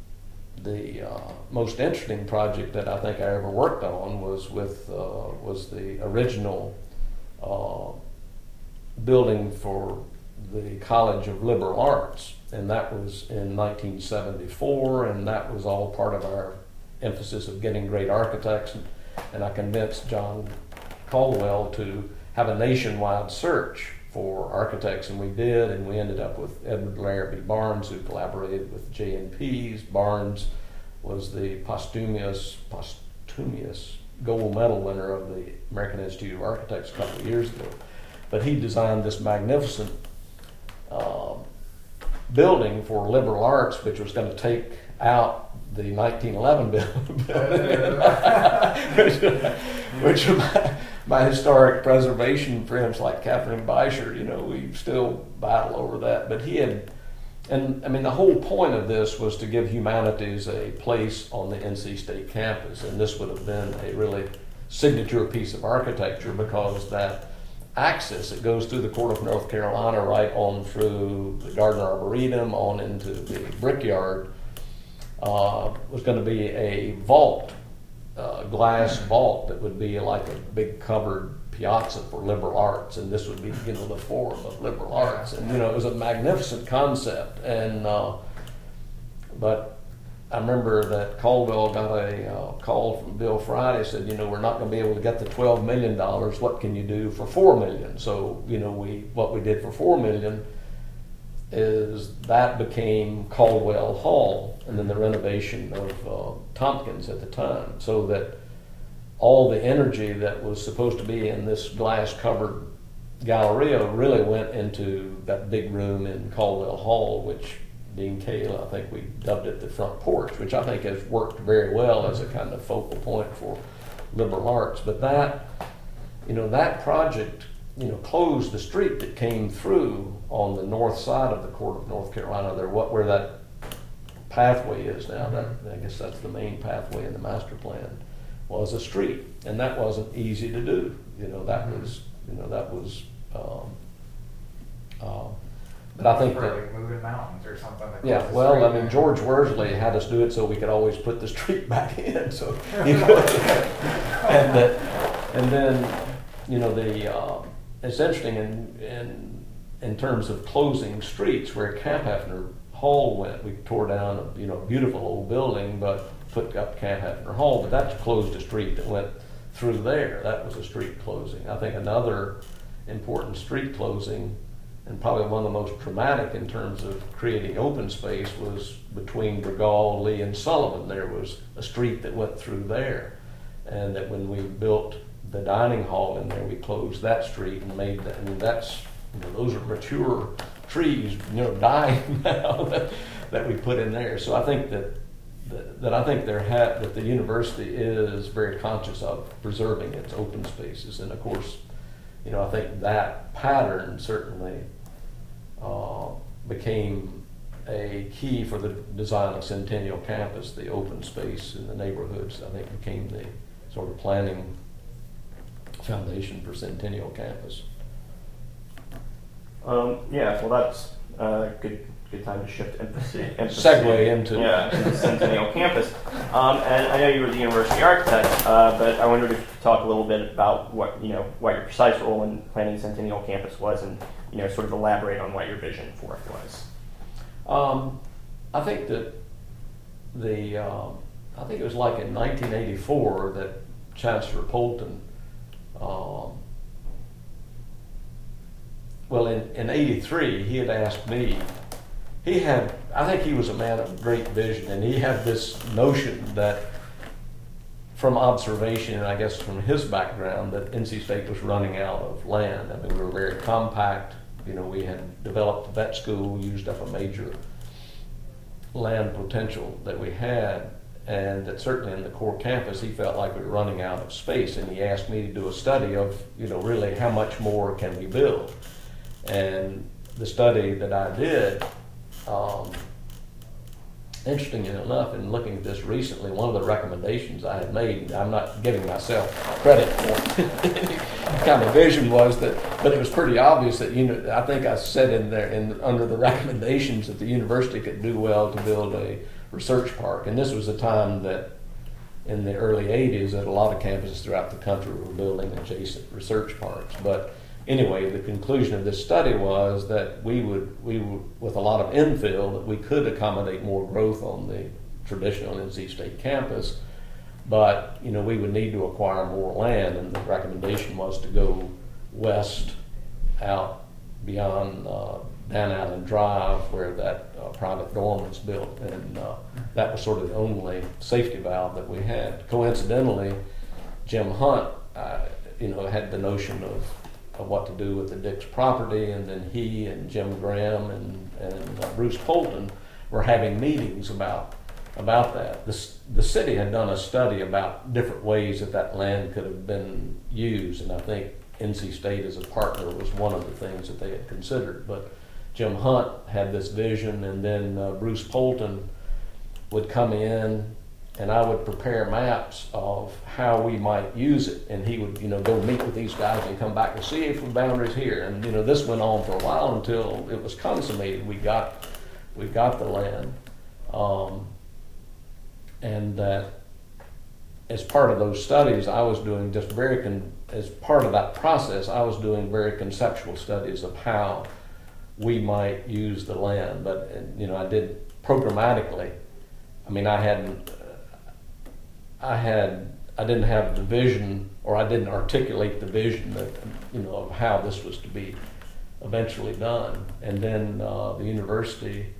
The uh, most interesting project that I think I ever worked on was with uh, was the original uh, building for the College of Liberal Arts, and that was in nineteen seventy-four, and that was all part of our emphasis of getting great architects, and, and I convinced John Caldwell to have a nationwide search for architects, and we did, and we ended up with Edward Larrabee Barnes, who collaborated with J N P's. Barnes was the posthumous, posthumous gold medal winner of the American Institute of Architects a couple of years ago. But he designed this magnificent uh, building for liberal arts, which was going to take out the nineteen eleven building, which, which my, my historic preservation friends like Catherine Beischer, you know, we still battle over that. But he had, and I mean, the whole point of this was to give humanities a place on the N C State campus, and this would have been a really signature piece of architecture, because that axis that goes through the Court of North Carolina right on through the Gardner Arboretum on into the Brickyard uh, was going to be a vault, uh, glass vault that would be like a big covered piazza for liberal arts, and this would be, you know, the forum of liberal arts. And you know, it was a magnificent concept. And uh, but I remember that Caldwell got a uh, call from Bill Friday, said, you know, we're not going to be able to get the twelve million dollars. What can you do for four million dollars? So, you know, we what we did for four million dollars is that became Caldwell Hall, and then the renovation of uh, Tompkins at the time, so that all the energy that was supposed to be in this glass-covered Galleria really went into that big room in Caldwell Hall, which Dean Cale, I think we dubbed it the front porch, which I think has worked very well as a kind of focal point for liberal arts. But that, you know, that project, you know, closed the street that came through on the north side of the Court of North Carolina there, what where that pathway is now. That, I guess that's the main pathway in the master plan, was a street, and that wasn't easy to do. You know, that was, you know, that was. Um, uh, but I think for that, like moving mountains or something. That yeah, goes well, straight I mean, in. George Worsley had us do it so we could always put the street back in. So, you know, and that, and then, you know, the uh, it's interesting in in in terms of closing streets, where Camp Hefner Hall went. We tore down a, you know, beautiful old building, but put up Camp Hefner Hall. But that's closed a street that went through there. That was a street closing. I think another important street closing, and probably one of the most dramatic in terms of creating open space, was between Bergall, Lee, and Sullivan. There was a street that went through there, and that when we built the dining hall in there, we closed that street and made that. I mean, that's, you know, those are mature trees, you know, dying now that, that we put in there. So I think that that, that I think there ha- that the university is very conscious of preserving its open spaces, and of course, you know, I think that pattern certainly uh, became a key for the design of Centennial Campus. The open space in the neighborhoods, I think, became the sort of planning foundation for Centennial Campus. Um, yeah, well, that's a good good time to shift emphasis. emphasis Segue into yeah, into Centennial Campus. Um, and I know you were the university architect, uh, but I wondered if you could talk a little bit about what you know what your precise role in planning Centennial Campus was, and you know sort of elaborate on what your vision for it was. Um, I think that the um, I think it was like in nineteen eighty-four that Chancellor Polton. Um, well, in, in eighty-three, he had asked me, he had, I think he was a man of great vision, and he had this notion that from observation, and I guess from his background, that N C State was running out of land. I mean, we were very compact. You know, we had developed a vet school, used up a major land potential that we had, and that certainly in the core campus he felt like we were running out of space, and he asked me to do a study of, you know, really how much more can we build. And the study that I did, um, interesting enough, in looking at this recently, one of the recommendations I had made, I'm not giving myself credit for any kind of vision, was that, but it was pretty obvious that, you know, I think I said in there, in under the recommendations, that the university could do well to build a research park. And this was a time that in the early eighties that a lot of campuses throughout the country were building adjacent research parks. But anyway, the conclusion of this study was that we would, we would, with a lot of infill, that we could accommodate more growth on the traditional N C State campus, but, you know, we would need to acquire more land, and the recommendation was to go west out beyond uh, Dan Allen Drive where that uh, private dorm was built, and uh, that was sort of the only safety valve that we had. Coincidentally, Jim Hunt, uh, you know, had the notion of, of what to do with the Dix property, and then he and Jim Graham and, and uh, Bruce Polton were having meetings about about that. The, the city had done a study about different ways that that land could have been used, and I think N C State as a partner was one of the things that they had considered. But Jim Hunt had this vision, and then uh, Bruce Polton would come in, and I would prepare maps of how we might use it, and he would, you know, go meet with these guys and come back and see if the boundaries here. And you know, this went on for a while until it was consummated. We got we got the land. Um, And that as part of those studies, I was doing just very, con- as part of that process, I was doing very conceptual studies of how we might use the land. But, you know, I did programmatically. I mean, I hadn't, I had, I didn't have the vision, or I didn't articulate the vision that, you know, of how this was to be eventually done. And then uh, the university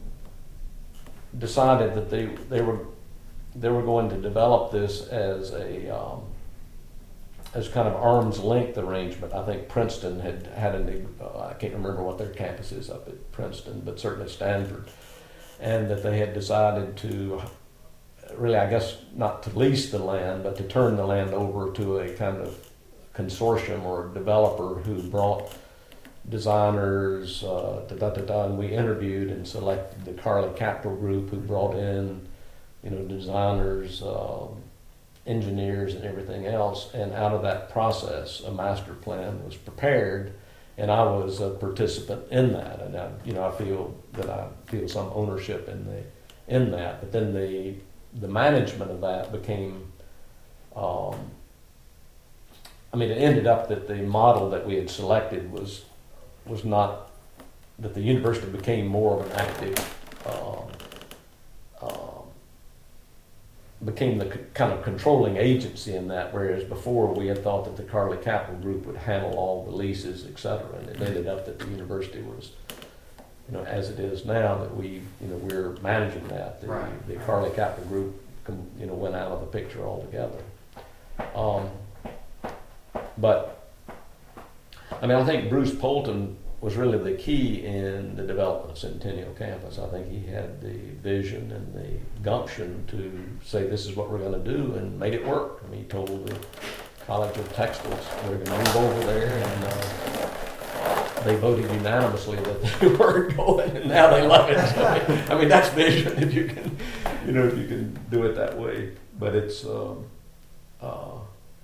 decided that they, they were, they were going to develop this as a um, as kind of arm's length arrangement. I think Princeton had had a uh, I can't remember what their campus is up at Princeton, but certainly Stanford, and that they had decided to really, I guess, not to lease the land, but to turn the land over to a kind of consortium or developer who brought designers, uh, da, da, da, da, and we interviewed and selected the Carly Capital Group, who brought in, you know, designers, uh, engineers, and everything else. And out of that process, a master plan was prepared, and I was a participant in that. And I, you know, I feel that I feel some ownership in the in that. But then the the management of that became. Um, I mean, it ended up that the model that we had selected was was not that the university became more of an active. Um, um, became the c- kind of controlling agency in that, whereas before we had thought that the Carly Capital Group would handle all the leases, et cetera, and it ended up that the university was, you know, as it is now, that we, you know, we're managing that. The, Right. the Carly Capital Group, com- you know, went out of the picture altogether. Um, but, I mean, I think Bruce Polton was really the key in the development of Centennial Campus. I think he had the vision and the gumption to say this is what we're going to do, and made it work. I mean, he told the College of Textiles we're going to move over there, and uh, they voted unanimously that they weren't going, and now they love it. So, I mean, that's vision if you can, you know, if you can do it that way. But it's, um, uh,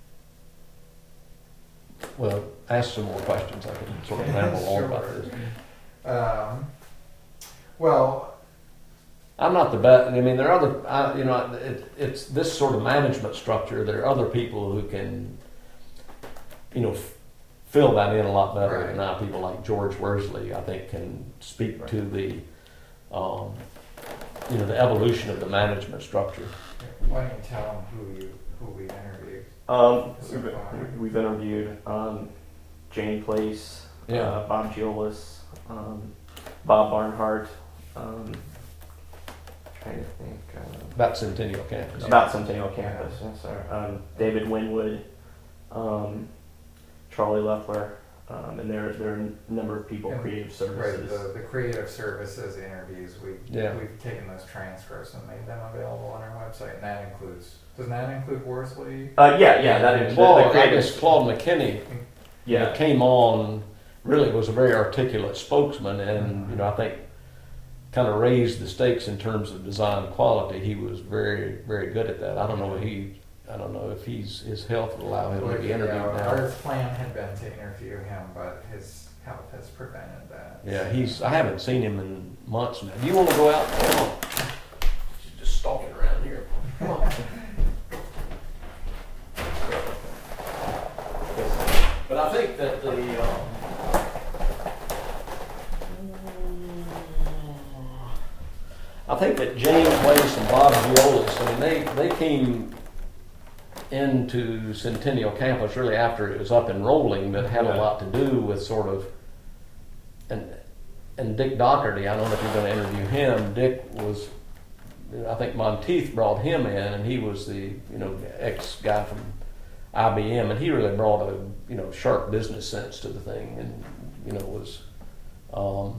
well, ask some more questions. I can sort of ramble on about this. Um, well, I'm not the best. I mean, there are other, I, you know, it, it's this sort of management structure. There are other people who can, you know, f- fill that in a lot better Right. than I. People like George Worsley, I think, can speak Right. to the, um, you know, the evolution of the management structure. why don't you tell them who you who we've interviewed? Um, So we've, far. we've interviewed um, Jane Place, Yeah. uh, Bob Giolis, um, Bob Barnhart. Um, trying to think uh, About Centennial Campus. about Centennial Campus. Yes, sir. Um, David Winwood, um, Charlie Leffler, um, and there there are a number of people. And- Creative Right, Services. the, the creative services interviews, we Yeah. we've taken those transcripts and made them available on our website, and that includes, doesn't that include Worsley? Uh, yeah, yeah, that is the, Claude, the I creative. guess Claude McKinney Yeah, came on, really was a very articulate spokesman, and you know, I think kind of raised the stakes in terms of design quality. He was very, very good at that. I don't know if he, I don't know if he's his health would allow him to be interviewed Yeah, now. our plan had been to interview him, but his health has prevented that. Yeah, he's. I haven't seen him in months now. Do you want to go out? Come on. She's just stalking around here. Come on. But I think that the. Um, I think that James Place and Bob Giolis, I mean, they, they came into Centennial Campus really after it was up and rolling, but had a lot to do with sort of and and Dick Doherty, I don't know if you're going to interview him. Dick was, I think Monteith brought him in, and he was the you know ex guy from I B M, and he really brought a you know sharp business sense to the thing, and you know was um,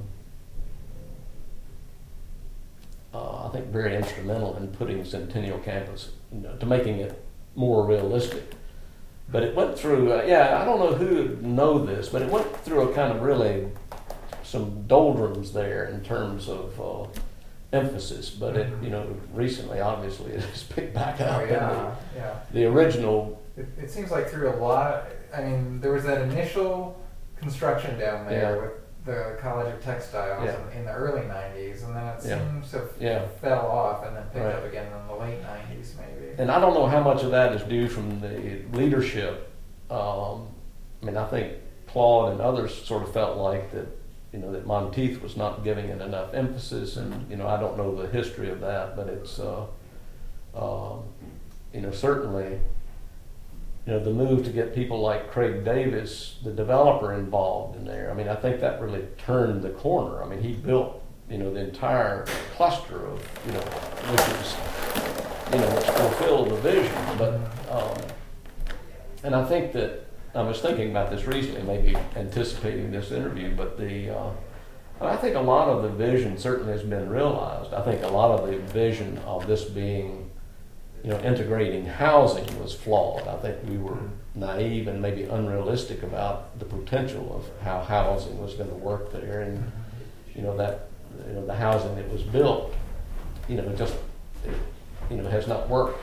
uh, I think very instrumental in putting Centennial Campus, you know, to making it more realistic. But it went through, uh, yeah, I don't know who would know this, but it went through a kind of really some doldrums there in terms of uh, emphasis. But it, you know, recently, obviously, it has picked back up. Oh, And yeah, the, yeah. the original, It, it seems like through a lot. I mean, there was that initial construction down there Yeah. with the College of Textiles Yeah. in, in the early nineties, and then it Yeah. seems to Yeah. fell off and then picked Right. up again in the late nineties, maybe. and I don't know how much of that is due from the leadership. Um, I mean, I think Claude and others sort of felt like that, you know, that Monteith was not giving it enough emphasis, and you know, I don't know the history of that, but it's, uh, um, you know, certainly, you know, the move to get people like Craig Davis, the developer, involved in there. I mean, I think that really turned the corner. I mean, he built, you know, the entire cluster of, you know, which is, you know, which fulfilled the vision. But, um, and I think that, I was thinking about this recently, maybe anticipating this interview, but the, uh, I think a lot of the vision certainly has been realized. I think a lot of the vision of this being, you know, integrating housing was flawed. I think we were naive and maybe unrealistic about the potential of how housing was going to work there, and you know that, you know, the housing that was built, you know, just, it, you know, has not worked.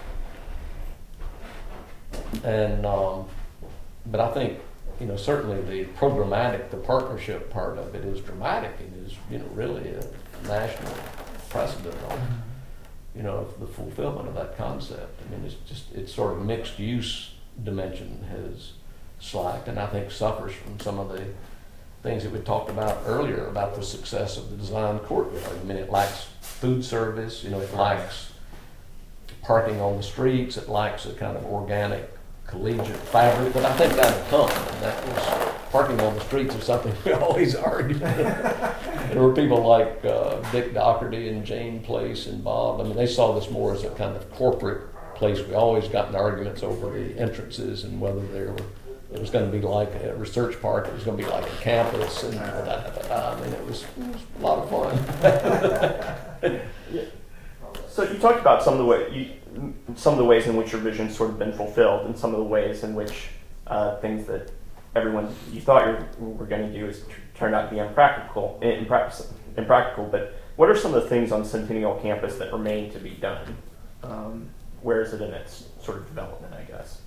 And um, but I think, you know, certainly the programmatic, the partnership part of it is dramatic and is, you know, really a national precedent on, you know, the fulfillment of that concept. I mean, it's just, it's sort of mixed use dimension has slacked, and I think suffers from some of the things that we talked about earlier about the success of the design courtyard. I mean, it lacks food service, you know, it lacks parking on the streets, it lacks a kind of organic collegiate fabric, but I think that'll come. And that was, parking on the streets is something we always argued. There were people like uh, Dick Doherty and Jane Place and Bob. I mean, they saw this more as a kind of corporate place. We always got in arguments over the entrances and whether there were, it was going to be like a research park, it was going to be like a campus, and da, da, da, da. I mean, it was, it was a lot of fun. Yeah. So you talked about some of the way you, some of the ways in which your vision's sort of been fulfilled, and some of the ways in which uh, things that everyone you thought you were going to do is t- turned out to be impractical. Impractical, impractical. But what are some of the things on Centennial Campus that remain to be done? Um, where is it in its sort of development, I guess?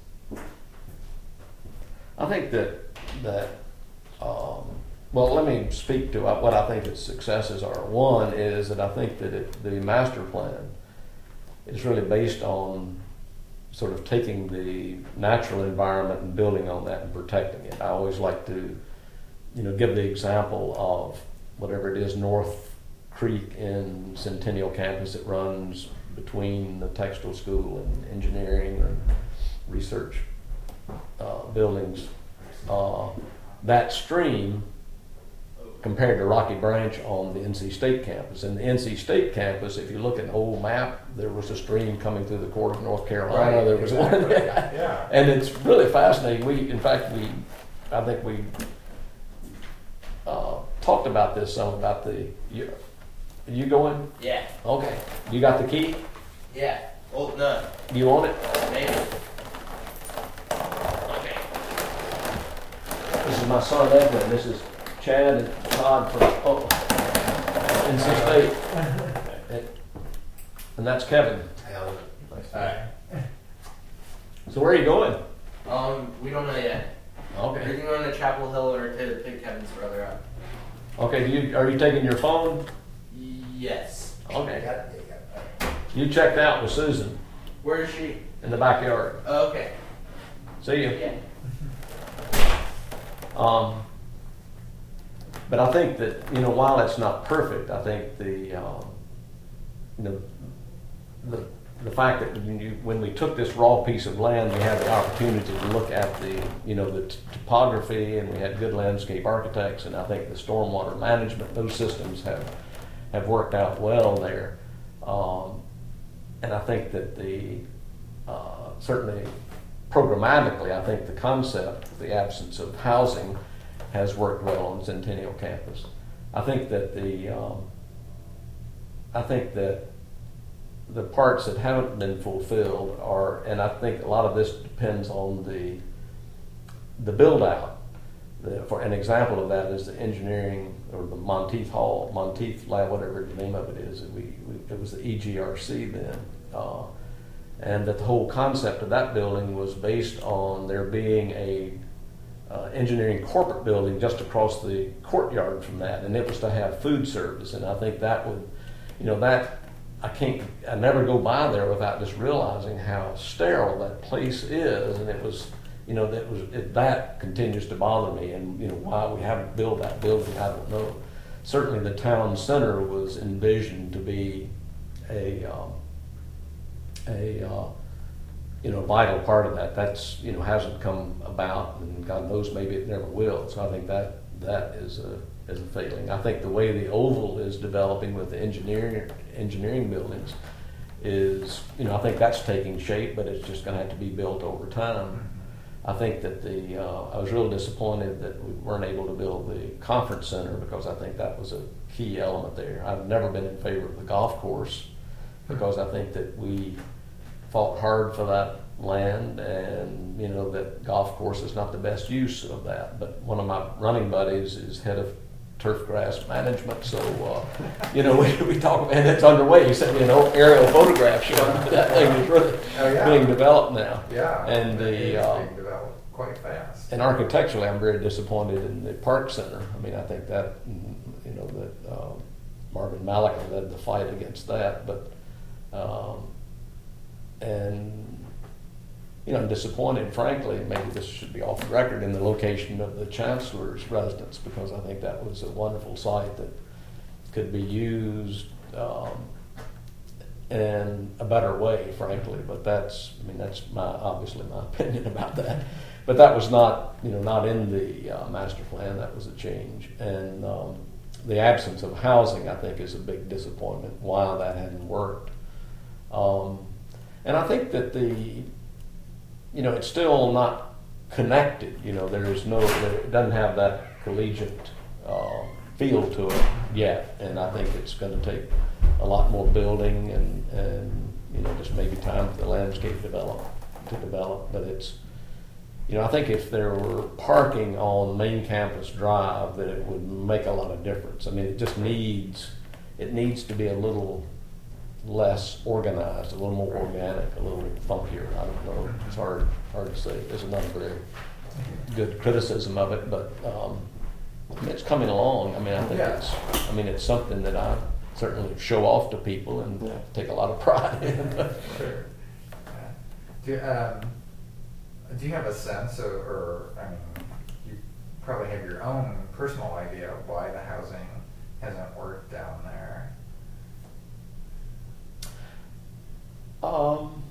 I think that that um, well, let me speak to what I think its successes are. One is that I think that it, the master plan is really based on sort of taking the natural environment and building on that and protecting it. I always like to, you know, give the example of whatever it is, North Creek in Centennial Campus that runs between the textile school and engineering or research uh, buildings. Uh, that stream compared to Rocky Branch on the N C State campus. And the N C State campus, if you look at an old map, there was a stream coming through the core of North Carolina. Right, there was exactly. one. Yeah. And it's really fascinating. We, in fact, we, I think we uh, talked about this some about the. You, are you going? Yeah. Okay. You got the key? Yeah. Oh, no. You want it? Maybe. Okay. This is my son Edwin. This is Chad and Todd from oh, N C State. And, and that's Kevin. Alright. So where are you going? Um, we don't know yet. We're Okay. either going to Chapel Hill or to Pig Kevin's brother up. Okay. Do you, are you taking your phone? Yes. Okay. You checked out with Susan Where is she? in the backyard. Oh, okay. See you. Yeah. Um, but I think that, you know, while it's not perfect, I think the, um, you know, the the fact that when, you, when we took this raw piece of land, we had the opportunity to look at the, you know, the t- topography, and we had good landscape architects, and I think the stormwater management, those systems have have worked out well there. Um, and I think that the uh, certainly programmatically, I think the concept, the absence of housing, has worked well on Centennial campus. I think that the um, I think that the parts that haven't been fulfilled are, and I think a lot of this depends on the the build out. The, for an example of that is the engineering, or the Monteith Hall, Monteith Lab, whatever the name of it is. We, we it was the E G R C then, uh, and that the whole concept of that building was based on there being a uh, engineering corporate building just across the courtyard from that, and it was to have food service. And I think that would, you know, that. I can't, I never go by there without just realizing how sterile that place is, and it was, you know, that was it, that continues to bother me, and you know why we haven't built that building, I don't know. Certainly, the town center was envisioned to be a um, a uh, you know vital part of that. That's you know hasn't come about, and God knows maybe it never will. So I think that that is a is a failing. I think the way the Oval is developing with the engineering engineering buildings is, you know, I think that's taking shape, but it's just going to have to be built over time. I think that the uh, I was real disappointed that we weren't able to build the conference center, because I think that was a key element there. I've never been in favor of the golf course, because I think that we fought hard for that land, and you know that golf course is not the best use of that. But one of my running buddies is head of turf grass management, so uh, you know we, we talk, and it's underway. He sent me an old aerial photograph showing that that thing is really Oh, yeah. being developed now. Yeah, and the it's uh, being developed quite fast. and architecturally, I'm very disappointed in the park center. I mean, I think that you know that uh, Marvin Malik led the fight against that, but um, and. You know, I'm disappointed, frankly, and maybe this should be off the record, in the location of the Chancellor's residence, because I think that was a wonderful site that could be used um, in a better way, frankly. But that's, I mean, that's my obviously my opinion about that. But that was not, you know, not in the uh, master plan. That was a change, and um, the absence of housing, I think, is a big disappointment. Why that hadn't worked, um, and I think that the you know, it's still not connected. You know, there is no, it doesn't have that collegiate uh, feel to it yet, and I think it's going to take a lot more building and, and you know, just maybe time for the landscape develop to develop. But it's, you know, I think if there were parking on Main Campus Drive, that it would make a lot of difference. I mean, it just needs, it needs to be a little less organized, a little more organic, a little funkier. I don't know. It's hard hard to say. There's not a very good criticism of it, but um, I mean, it's coming along. I mean, I think Yeah. it's. I mean, it's something that I certainly show off to people and uh, take a lot of pride in. Sure. Yeah. Do you, um, do you have a sense of, or I mean, you probably have your own personal idea of why the housing hasn't worked down there? Um,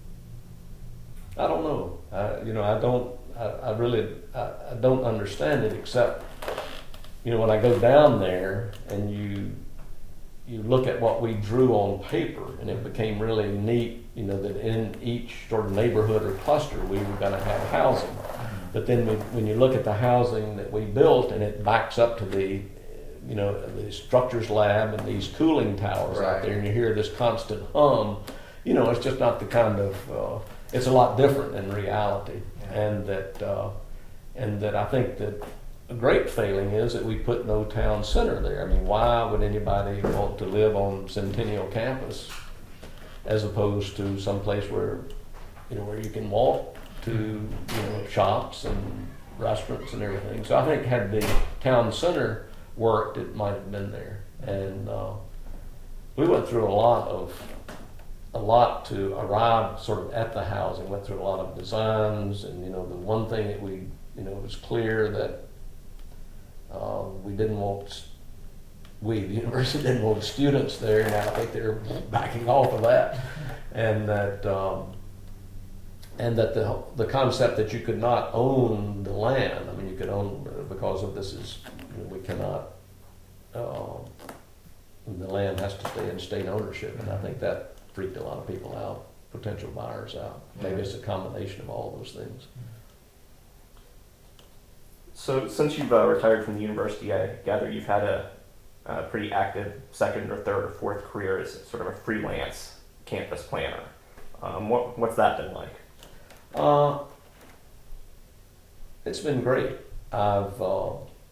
I don't know. I, you know, I don't. I, I really, I, I don't understand it. Except, you know, when I go down there and you, you look at what we drew on paper, and it became really neat. You know, that in each sort of neighborhood or cluster we were going to have housing. But then we, when you look at the housing that we built, and it backs up to the, you know, the structures lab and these cooling towers Right. out there, and you hear this constant hum. You know, it's just not the kind of, uh, it's a lot different in reality. Yeah. And that, uh, and that I think that a great failing is that we put no town center there. I mean, why would anybody want to live on Centennial campus as opposed to someplace where, you know, where you can walk to, you know, shops and restaurants and everything. So I think had the town center worked, it might have been there. And uh, we went through a lot of, a lot to arrive sort of at the housing, went through a lot of designs, and you know the one thing that we, you know, it was clear that uh, we didn't want we, the university, didn't want students there, and I think they're backing off of that, and that um, and that the the concept that you could not own the land. I mean, you could own because of this is you know, we cannot. Uh, the land has to stay in state ownership, and I think that freaked a lot of people out, potential buyers out. Maybe it's a combination of all those things. So since you've uh, retired from the university, I gather you've had a, a pretty active second or third or fourth career as sort of a freelance campus planner. Um, what, what's that been like? Uh, it's been great. I've uh,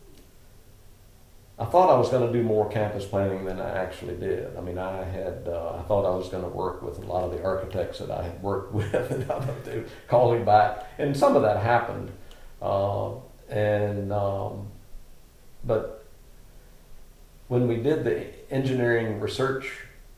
I thought I was going to do more campus planning than I actually did. I mean, I had uh, I thought I was going to work with a lot of the architects that I had worked with, and I would do calling back, and some of that happened. Uh, and um, but when we did the engineering research,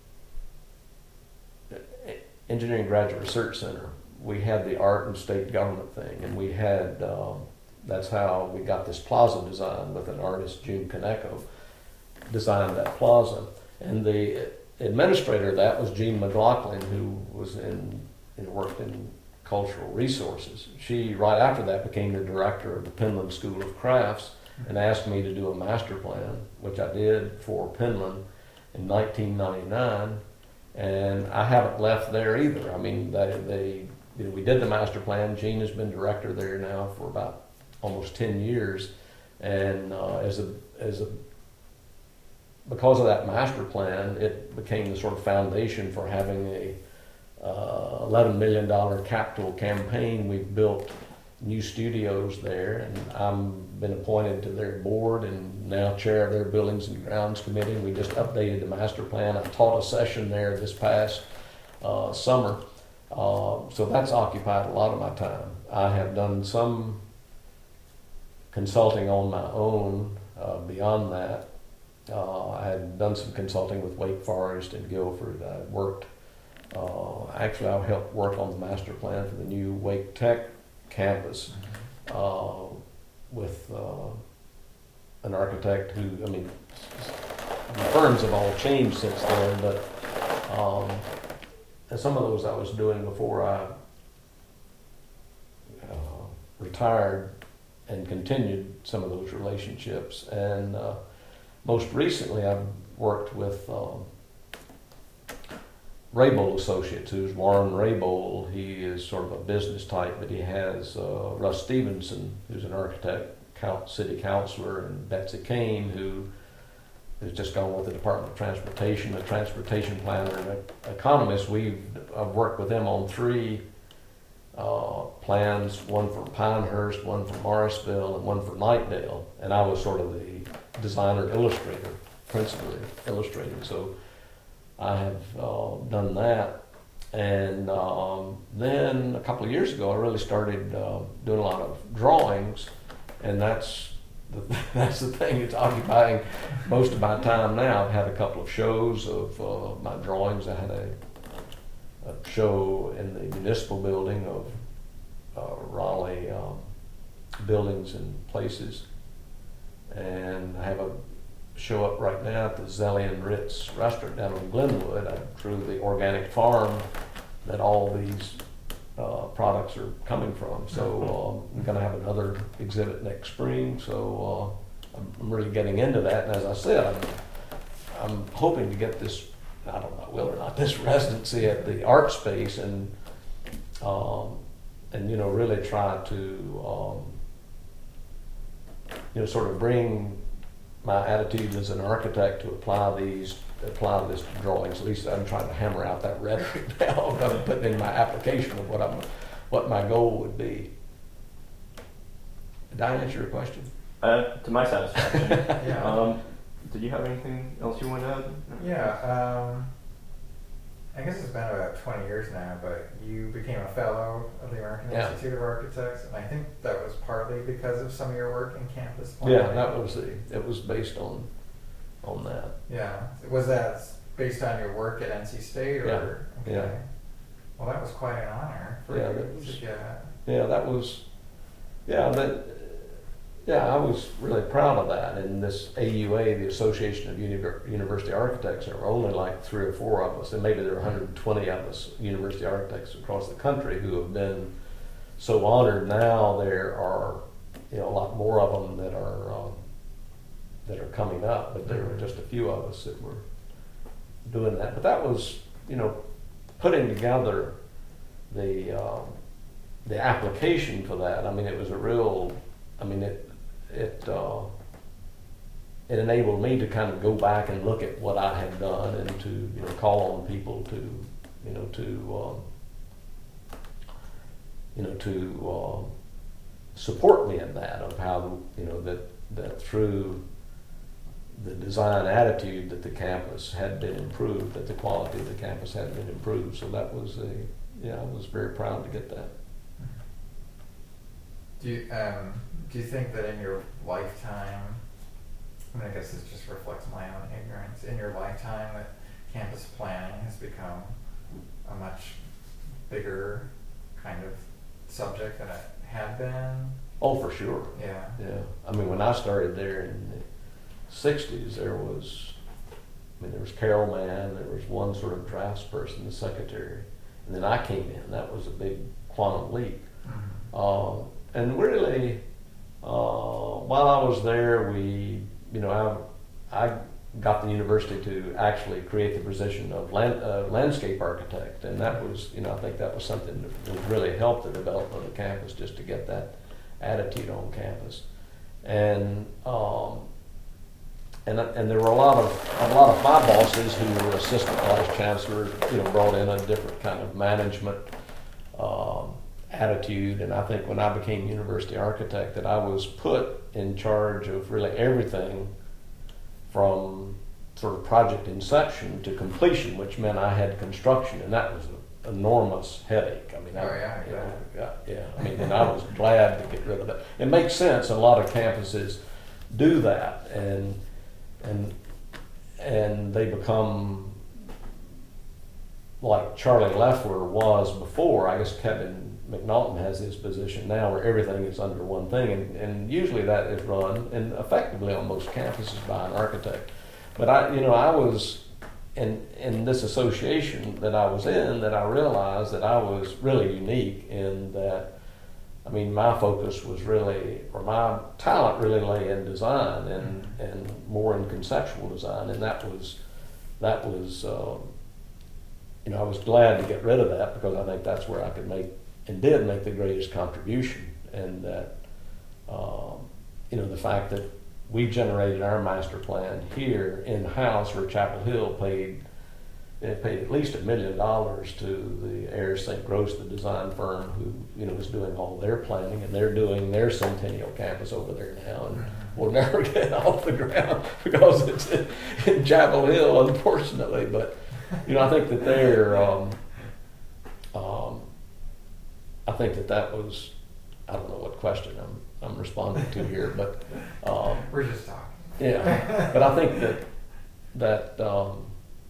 engineering graduate research center, we had the art and state government thing, and we had. Um, That's how we got this plaza design with an artist, June Kaneko, designed that plaza. And the administrator of that was Jean McLaughlin, who was in, you know, worked in cultural resources. She, right after that, became the director of the Penland School of Crafts and asked me to do a master plan, which I did for Penland in nineteen ninety-nine. And I haven't left there either. I mean, they, they you know, we did the master plan. Jean has been director there now for about almost ten years, and uh, as a as a because of that master plan, it became the sort of foundation for having a uh, eleven million dollar capital campaign. We've built new studios there, and I've been appointed to their board and now chair of their Buildings and Grounds Committee. We just updated the master plan. I taught a session there this past uh, summer, uh, so that's occupied a lot of my time. I have done some consulting on my own. Uh, beyond that, uh, I had done some consulting with Wake Forest and Guilford. I worked, uh, actually I helped work on the master plan for the new Wake Tech campus uh, with uh, an architect who, I mean, the firms have all changed since then, but um, and some of those I was doing before I uh, retired, and continued some of those relationships. And uh, most recently, I've worked with um, Raybould Associates, who's Warren Raybould. He is sort of a business type, but he has uh, Russ Stevenson, who's an architect, count, city councilor, and Betsy Kane, who has just gone with the Department of Transportation, a transportation planner and an economist. We've I've worked with them on three Uh, plans, one for Pinehurst, one for Morrisville, and one for Knightdale. And I was sort of the designer illustrator, principally illustrating. So I have uh, done that. And um, then a couple of years ago, I really started uh, doing a lot of drawings. And that's the, that's the thing that's occupying most of my time now. I've had a couple of shows of uh, my drawings. I had a a show in the municipal building of uh, Raleigh um, buildings and places, and I have a show up right now at the Zellian Ritz restaurant down in Glenwood. I drew the organic farm that all these uh, products are coming from. So uh, I'm going to have another exhibit next spring. So uh, I'm really getting into that, and as I said, I'm, I'm hoping to get this. I don't know if I will or not, this residency at the art space, and um, and you know really try to um, you know sort of bring my attitude as an architect to apply these apply this to drawings. At least I'm trying to hammer out that rhetoric now. I'm putting in my application of what I'm what my goal would be. Did I answer your question? Uh, to my satisfaction. Yeah. Um, Did you have anything else you wanted to add? No? Yeah, um, I guess it's been about twenty years now, but you became a fellow of the American Yeah. Institute of Architects, and I think that was partly because of some of your work in campus planning. Yeah, that was the. It was based on on that. Yeah, was that based on your work at N C State, or? Yeah. Okay. Yeah. Well, that was quite an honor for Yeah, you that was- to get. Yeah, that was. Yeah, that. Yeah, I was really proud of that. And this A U A, the Association of Univer- University Architects, there were only like three or four of us, and maybe there were one hundred twenty of us, university architects across the country, who have been so honored. Now there are, you know, a lot more of them that are um, that are coming up, but there were just a few of us that were doing that. But that was, you know, putting together the um, the application for that. I mean, it was a real. I mean, it it uh, it enabled me to kind of go back and look at what I had done, and to, you know, call on people to, you know, to um, you know to uh, support me in that, of how, you know, that that through the design attitude that the campus had been improved, that the quality of the campus had been improved. So that was a, yeah, I was very proud to get that. Do you, um, do you think that in your lifetime, I mean, I guess this just reflects my own ignorance, in your lifetime that campus planning has become a much bigger kind of subject than it had been? Oh, for sure. Yeah. Yeah. I mean, when I started there in the sixties, there was, I mean, there was Carol Mann, there was one sort of drafts person, the secretary, and then I came in. That was a big quantum leap. Mm-hmm. Uh, and really, uh, while I was there, we, you know, I, I got the university to actually create the position of land, uh, landscape architect, and that was, you know, I think that was something that really helped the development of the campus, just to get that attitude on campus. And um, and and there were a lot of a lot of my bosses who were assistant vice chancellors, you know, brought in a different kind of management um, attitude. And I think when I became university architect, that I was put in charge of really everything from sort of project inception to completion, which meant I had construction, and that was an enormous headache. I mean, I, oh, yeah, you know, yeah, yeah. I mean, and I was glad to get rid of it. It makes sense. A lot of campuses do that, and and and they become like Charlie Leffler was before. I guess Kevin McNaughton has his position now, where everything is under one thing, and, and usually that is run, and effectively on most campuses, by an architect. But I, you know, I was in in this association that I was in, that I realized that I was really unique in that. I mean, my focus was really, or my talent really lay in design, and and more in conceptual design, and that was that was um, you know, I was glad to get rid of that, because I think that's where I could make and did make the greatest contribution. And that um, you know, the fact that we generated our master plan here in house, where Chapel Hill paid it paid at least a million dollars to the Ayers Saint Gross, the design firm who, you know, is doing all their planning, and they're doing their Centennial campus over there now, and we'll never get off the ground because it's in, in Chapel Hill, unfortunately. But you know, I think that they're um, um, I think that that was, I don't know what question I'm I'm responding to here, but um, we're just talking. Yeah, but I think that that. Um,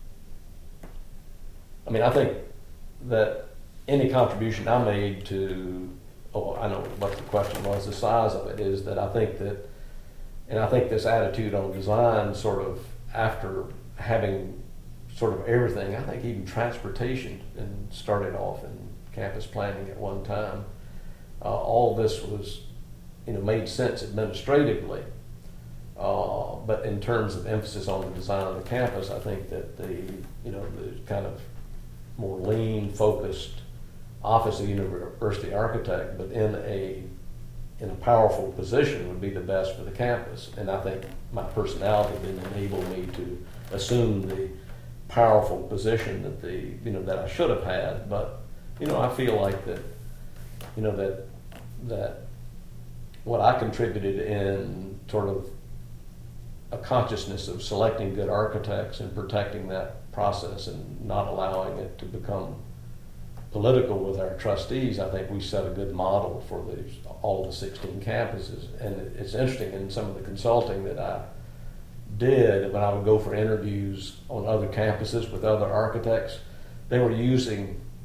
I mean, I think that any contribution I made to, oh, I know what the question was, the size of it, is that I think that, and I think this attitude on design, sort of after having sort of everything, I think even transportation, and started off in campus planning at one time, uh, all this was, you know, made sense administratively. Uh, but in terms of emphasis on the design of the campus, I think that the, you know, the kind of more lean, focused office of university architect, but in a in a powerful position, would be the best for the campus. And I think my personality didn't enable me to assume the powerful position that the you know that I should have had. But you know, I feel like that you know that that what I contributed in sort of a consciousness of selecting good architects and protecting that process and not allowing it to become political with our trustees, I think we set a good model for the, all the sixteen campuses. And it's interesting, in some of the consulting that I did, when I would go for interviews on other campuses with other architects, they were using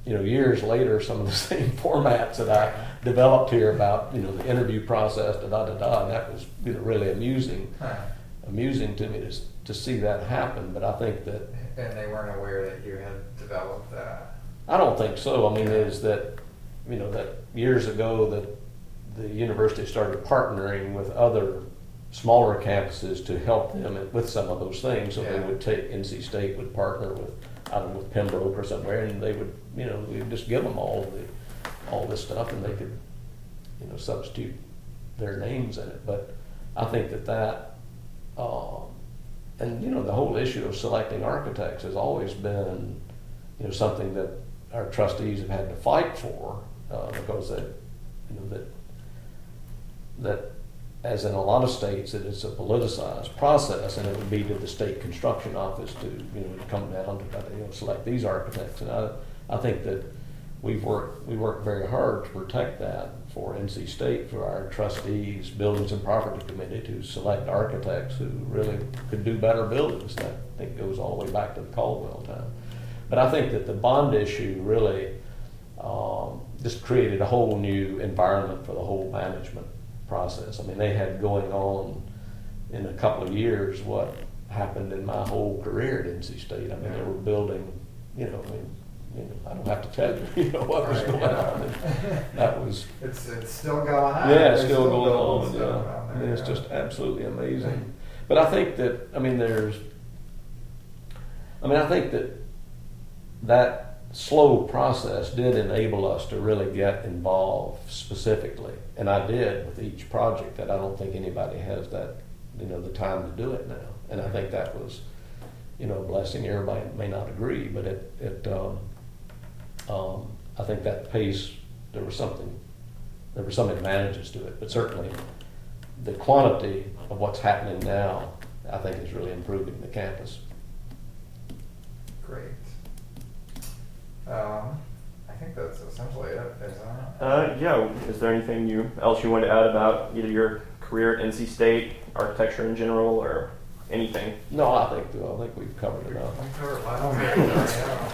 you know, years later, some of the same formats that I developed here about, you know, the interview process, da da da da, and that was, you know, really amusing, Huh. amusing to me to s- to see that happen. But I think that And they weren't aware that you had developed that. I don't think so. I mean, is that, you know, that years ago that the university started partnering with other smaller campuses to help them with some of those things. So they Yeah. would take, N C State would partner with, I don't know, with Pembroke or somewhere, and they would, you know, we would just give them all the, all this stuff, and they could, you know, substitute their names in it. But I think that that, um, and you know, the whole issue of selecting architects has always been, you know, something that our trustees have had to fight for, uh, because that, you know, that that as in a lot of states, that it's a politicized process, and it would be to the state construction office to, you know, to come down to, you know, select these architects. And I, I think that we've worked, we worked very hard to protect that for N C State, for our trustees, buildings and property committee, to select architects who really could do better buildings. That I think goes all the way back to the Caldwell time. But I think that the bond issue really um, just created a whole new environment for the whole management process. I mean, they had going on in a couple of years what happened in my whole career at N C State. I mean, they were building, you know, I mean, you know, I don't have to tell you, you know, what was Right, going yeah. on. And that was, It's it's still going on. yeah, it's There's still going building on. stuff Yeah. out I there, mean, it's yeah. just absolutely amazing. But I think that, I mean, there's, I mean, I think that that slow process did enable us to really get involved specifically. And I did with each project that I don't think anybody has that, you know, the time to do it now. And I think that was, you know, a blessing. Everybody may not agree, but it, it um, um, I think that pace, there was something, there were some advantages to it, but certainly the quantity of what's happening now, I think, is really improving the campus. Great. Um, I think that's essentially it, isn't it? Uh, yeah. Is there anything you else you want to add about either your career at N C State, architecture in general, or anything? No, I think I think we've covered enough. I'm sure. Well, I don't think so, yeah.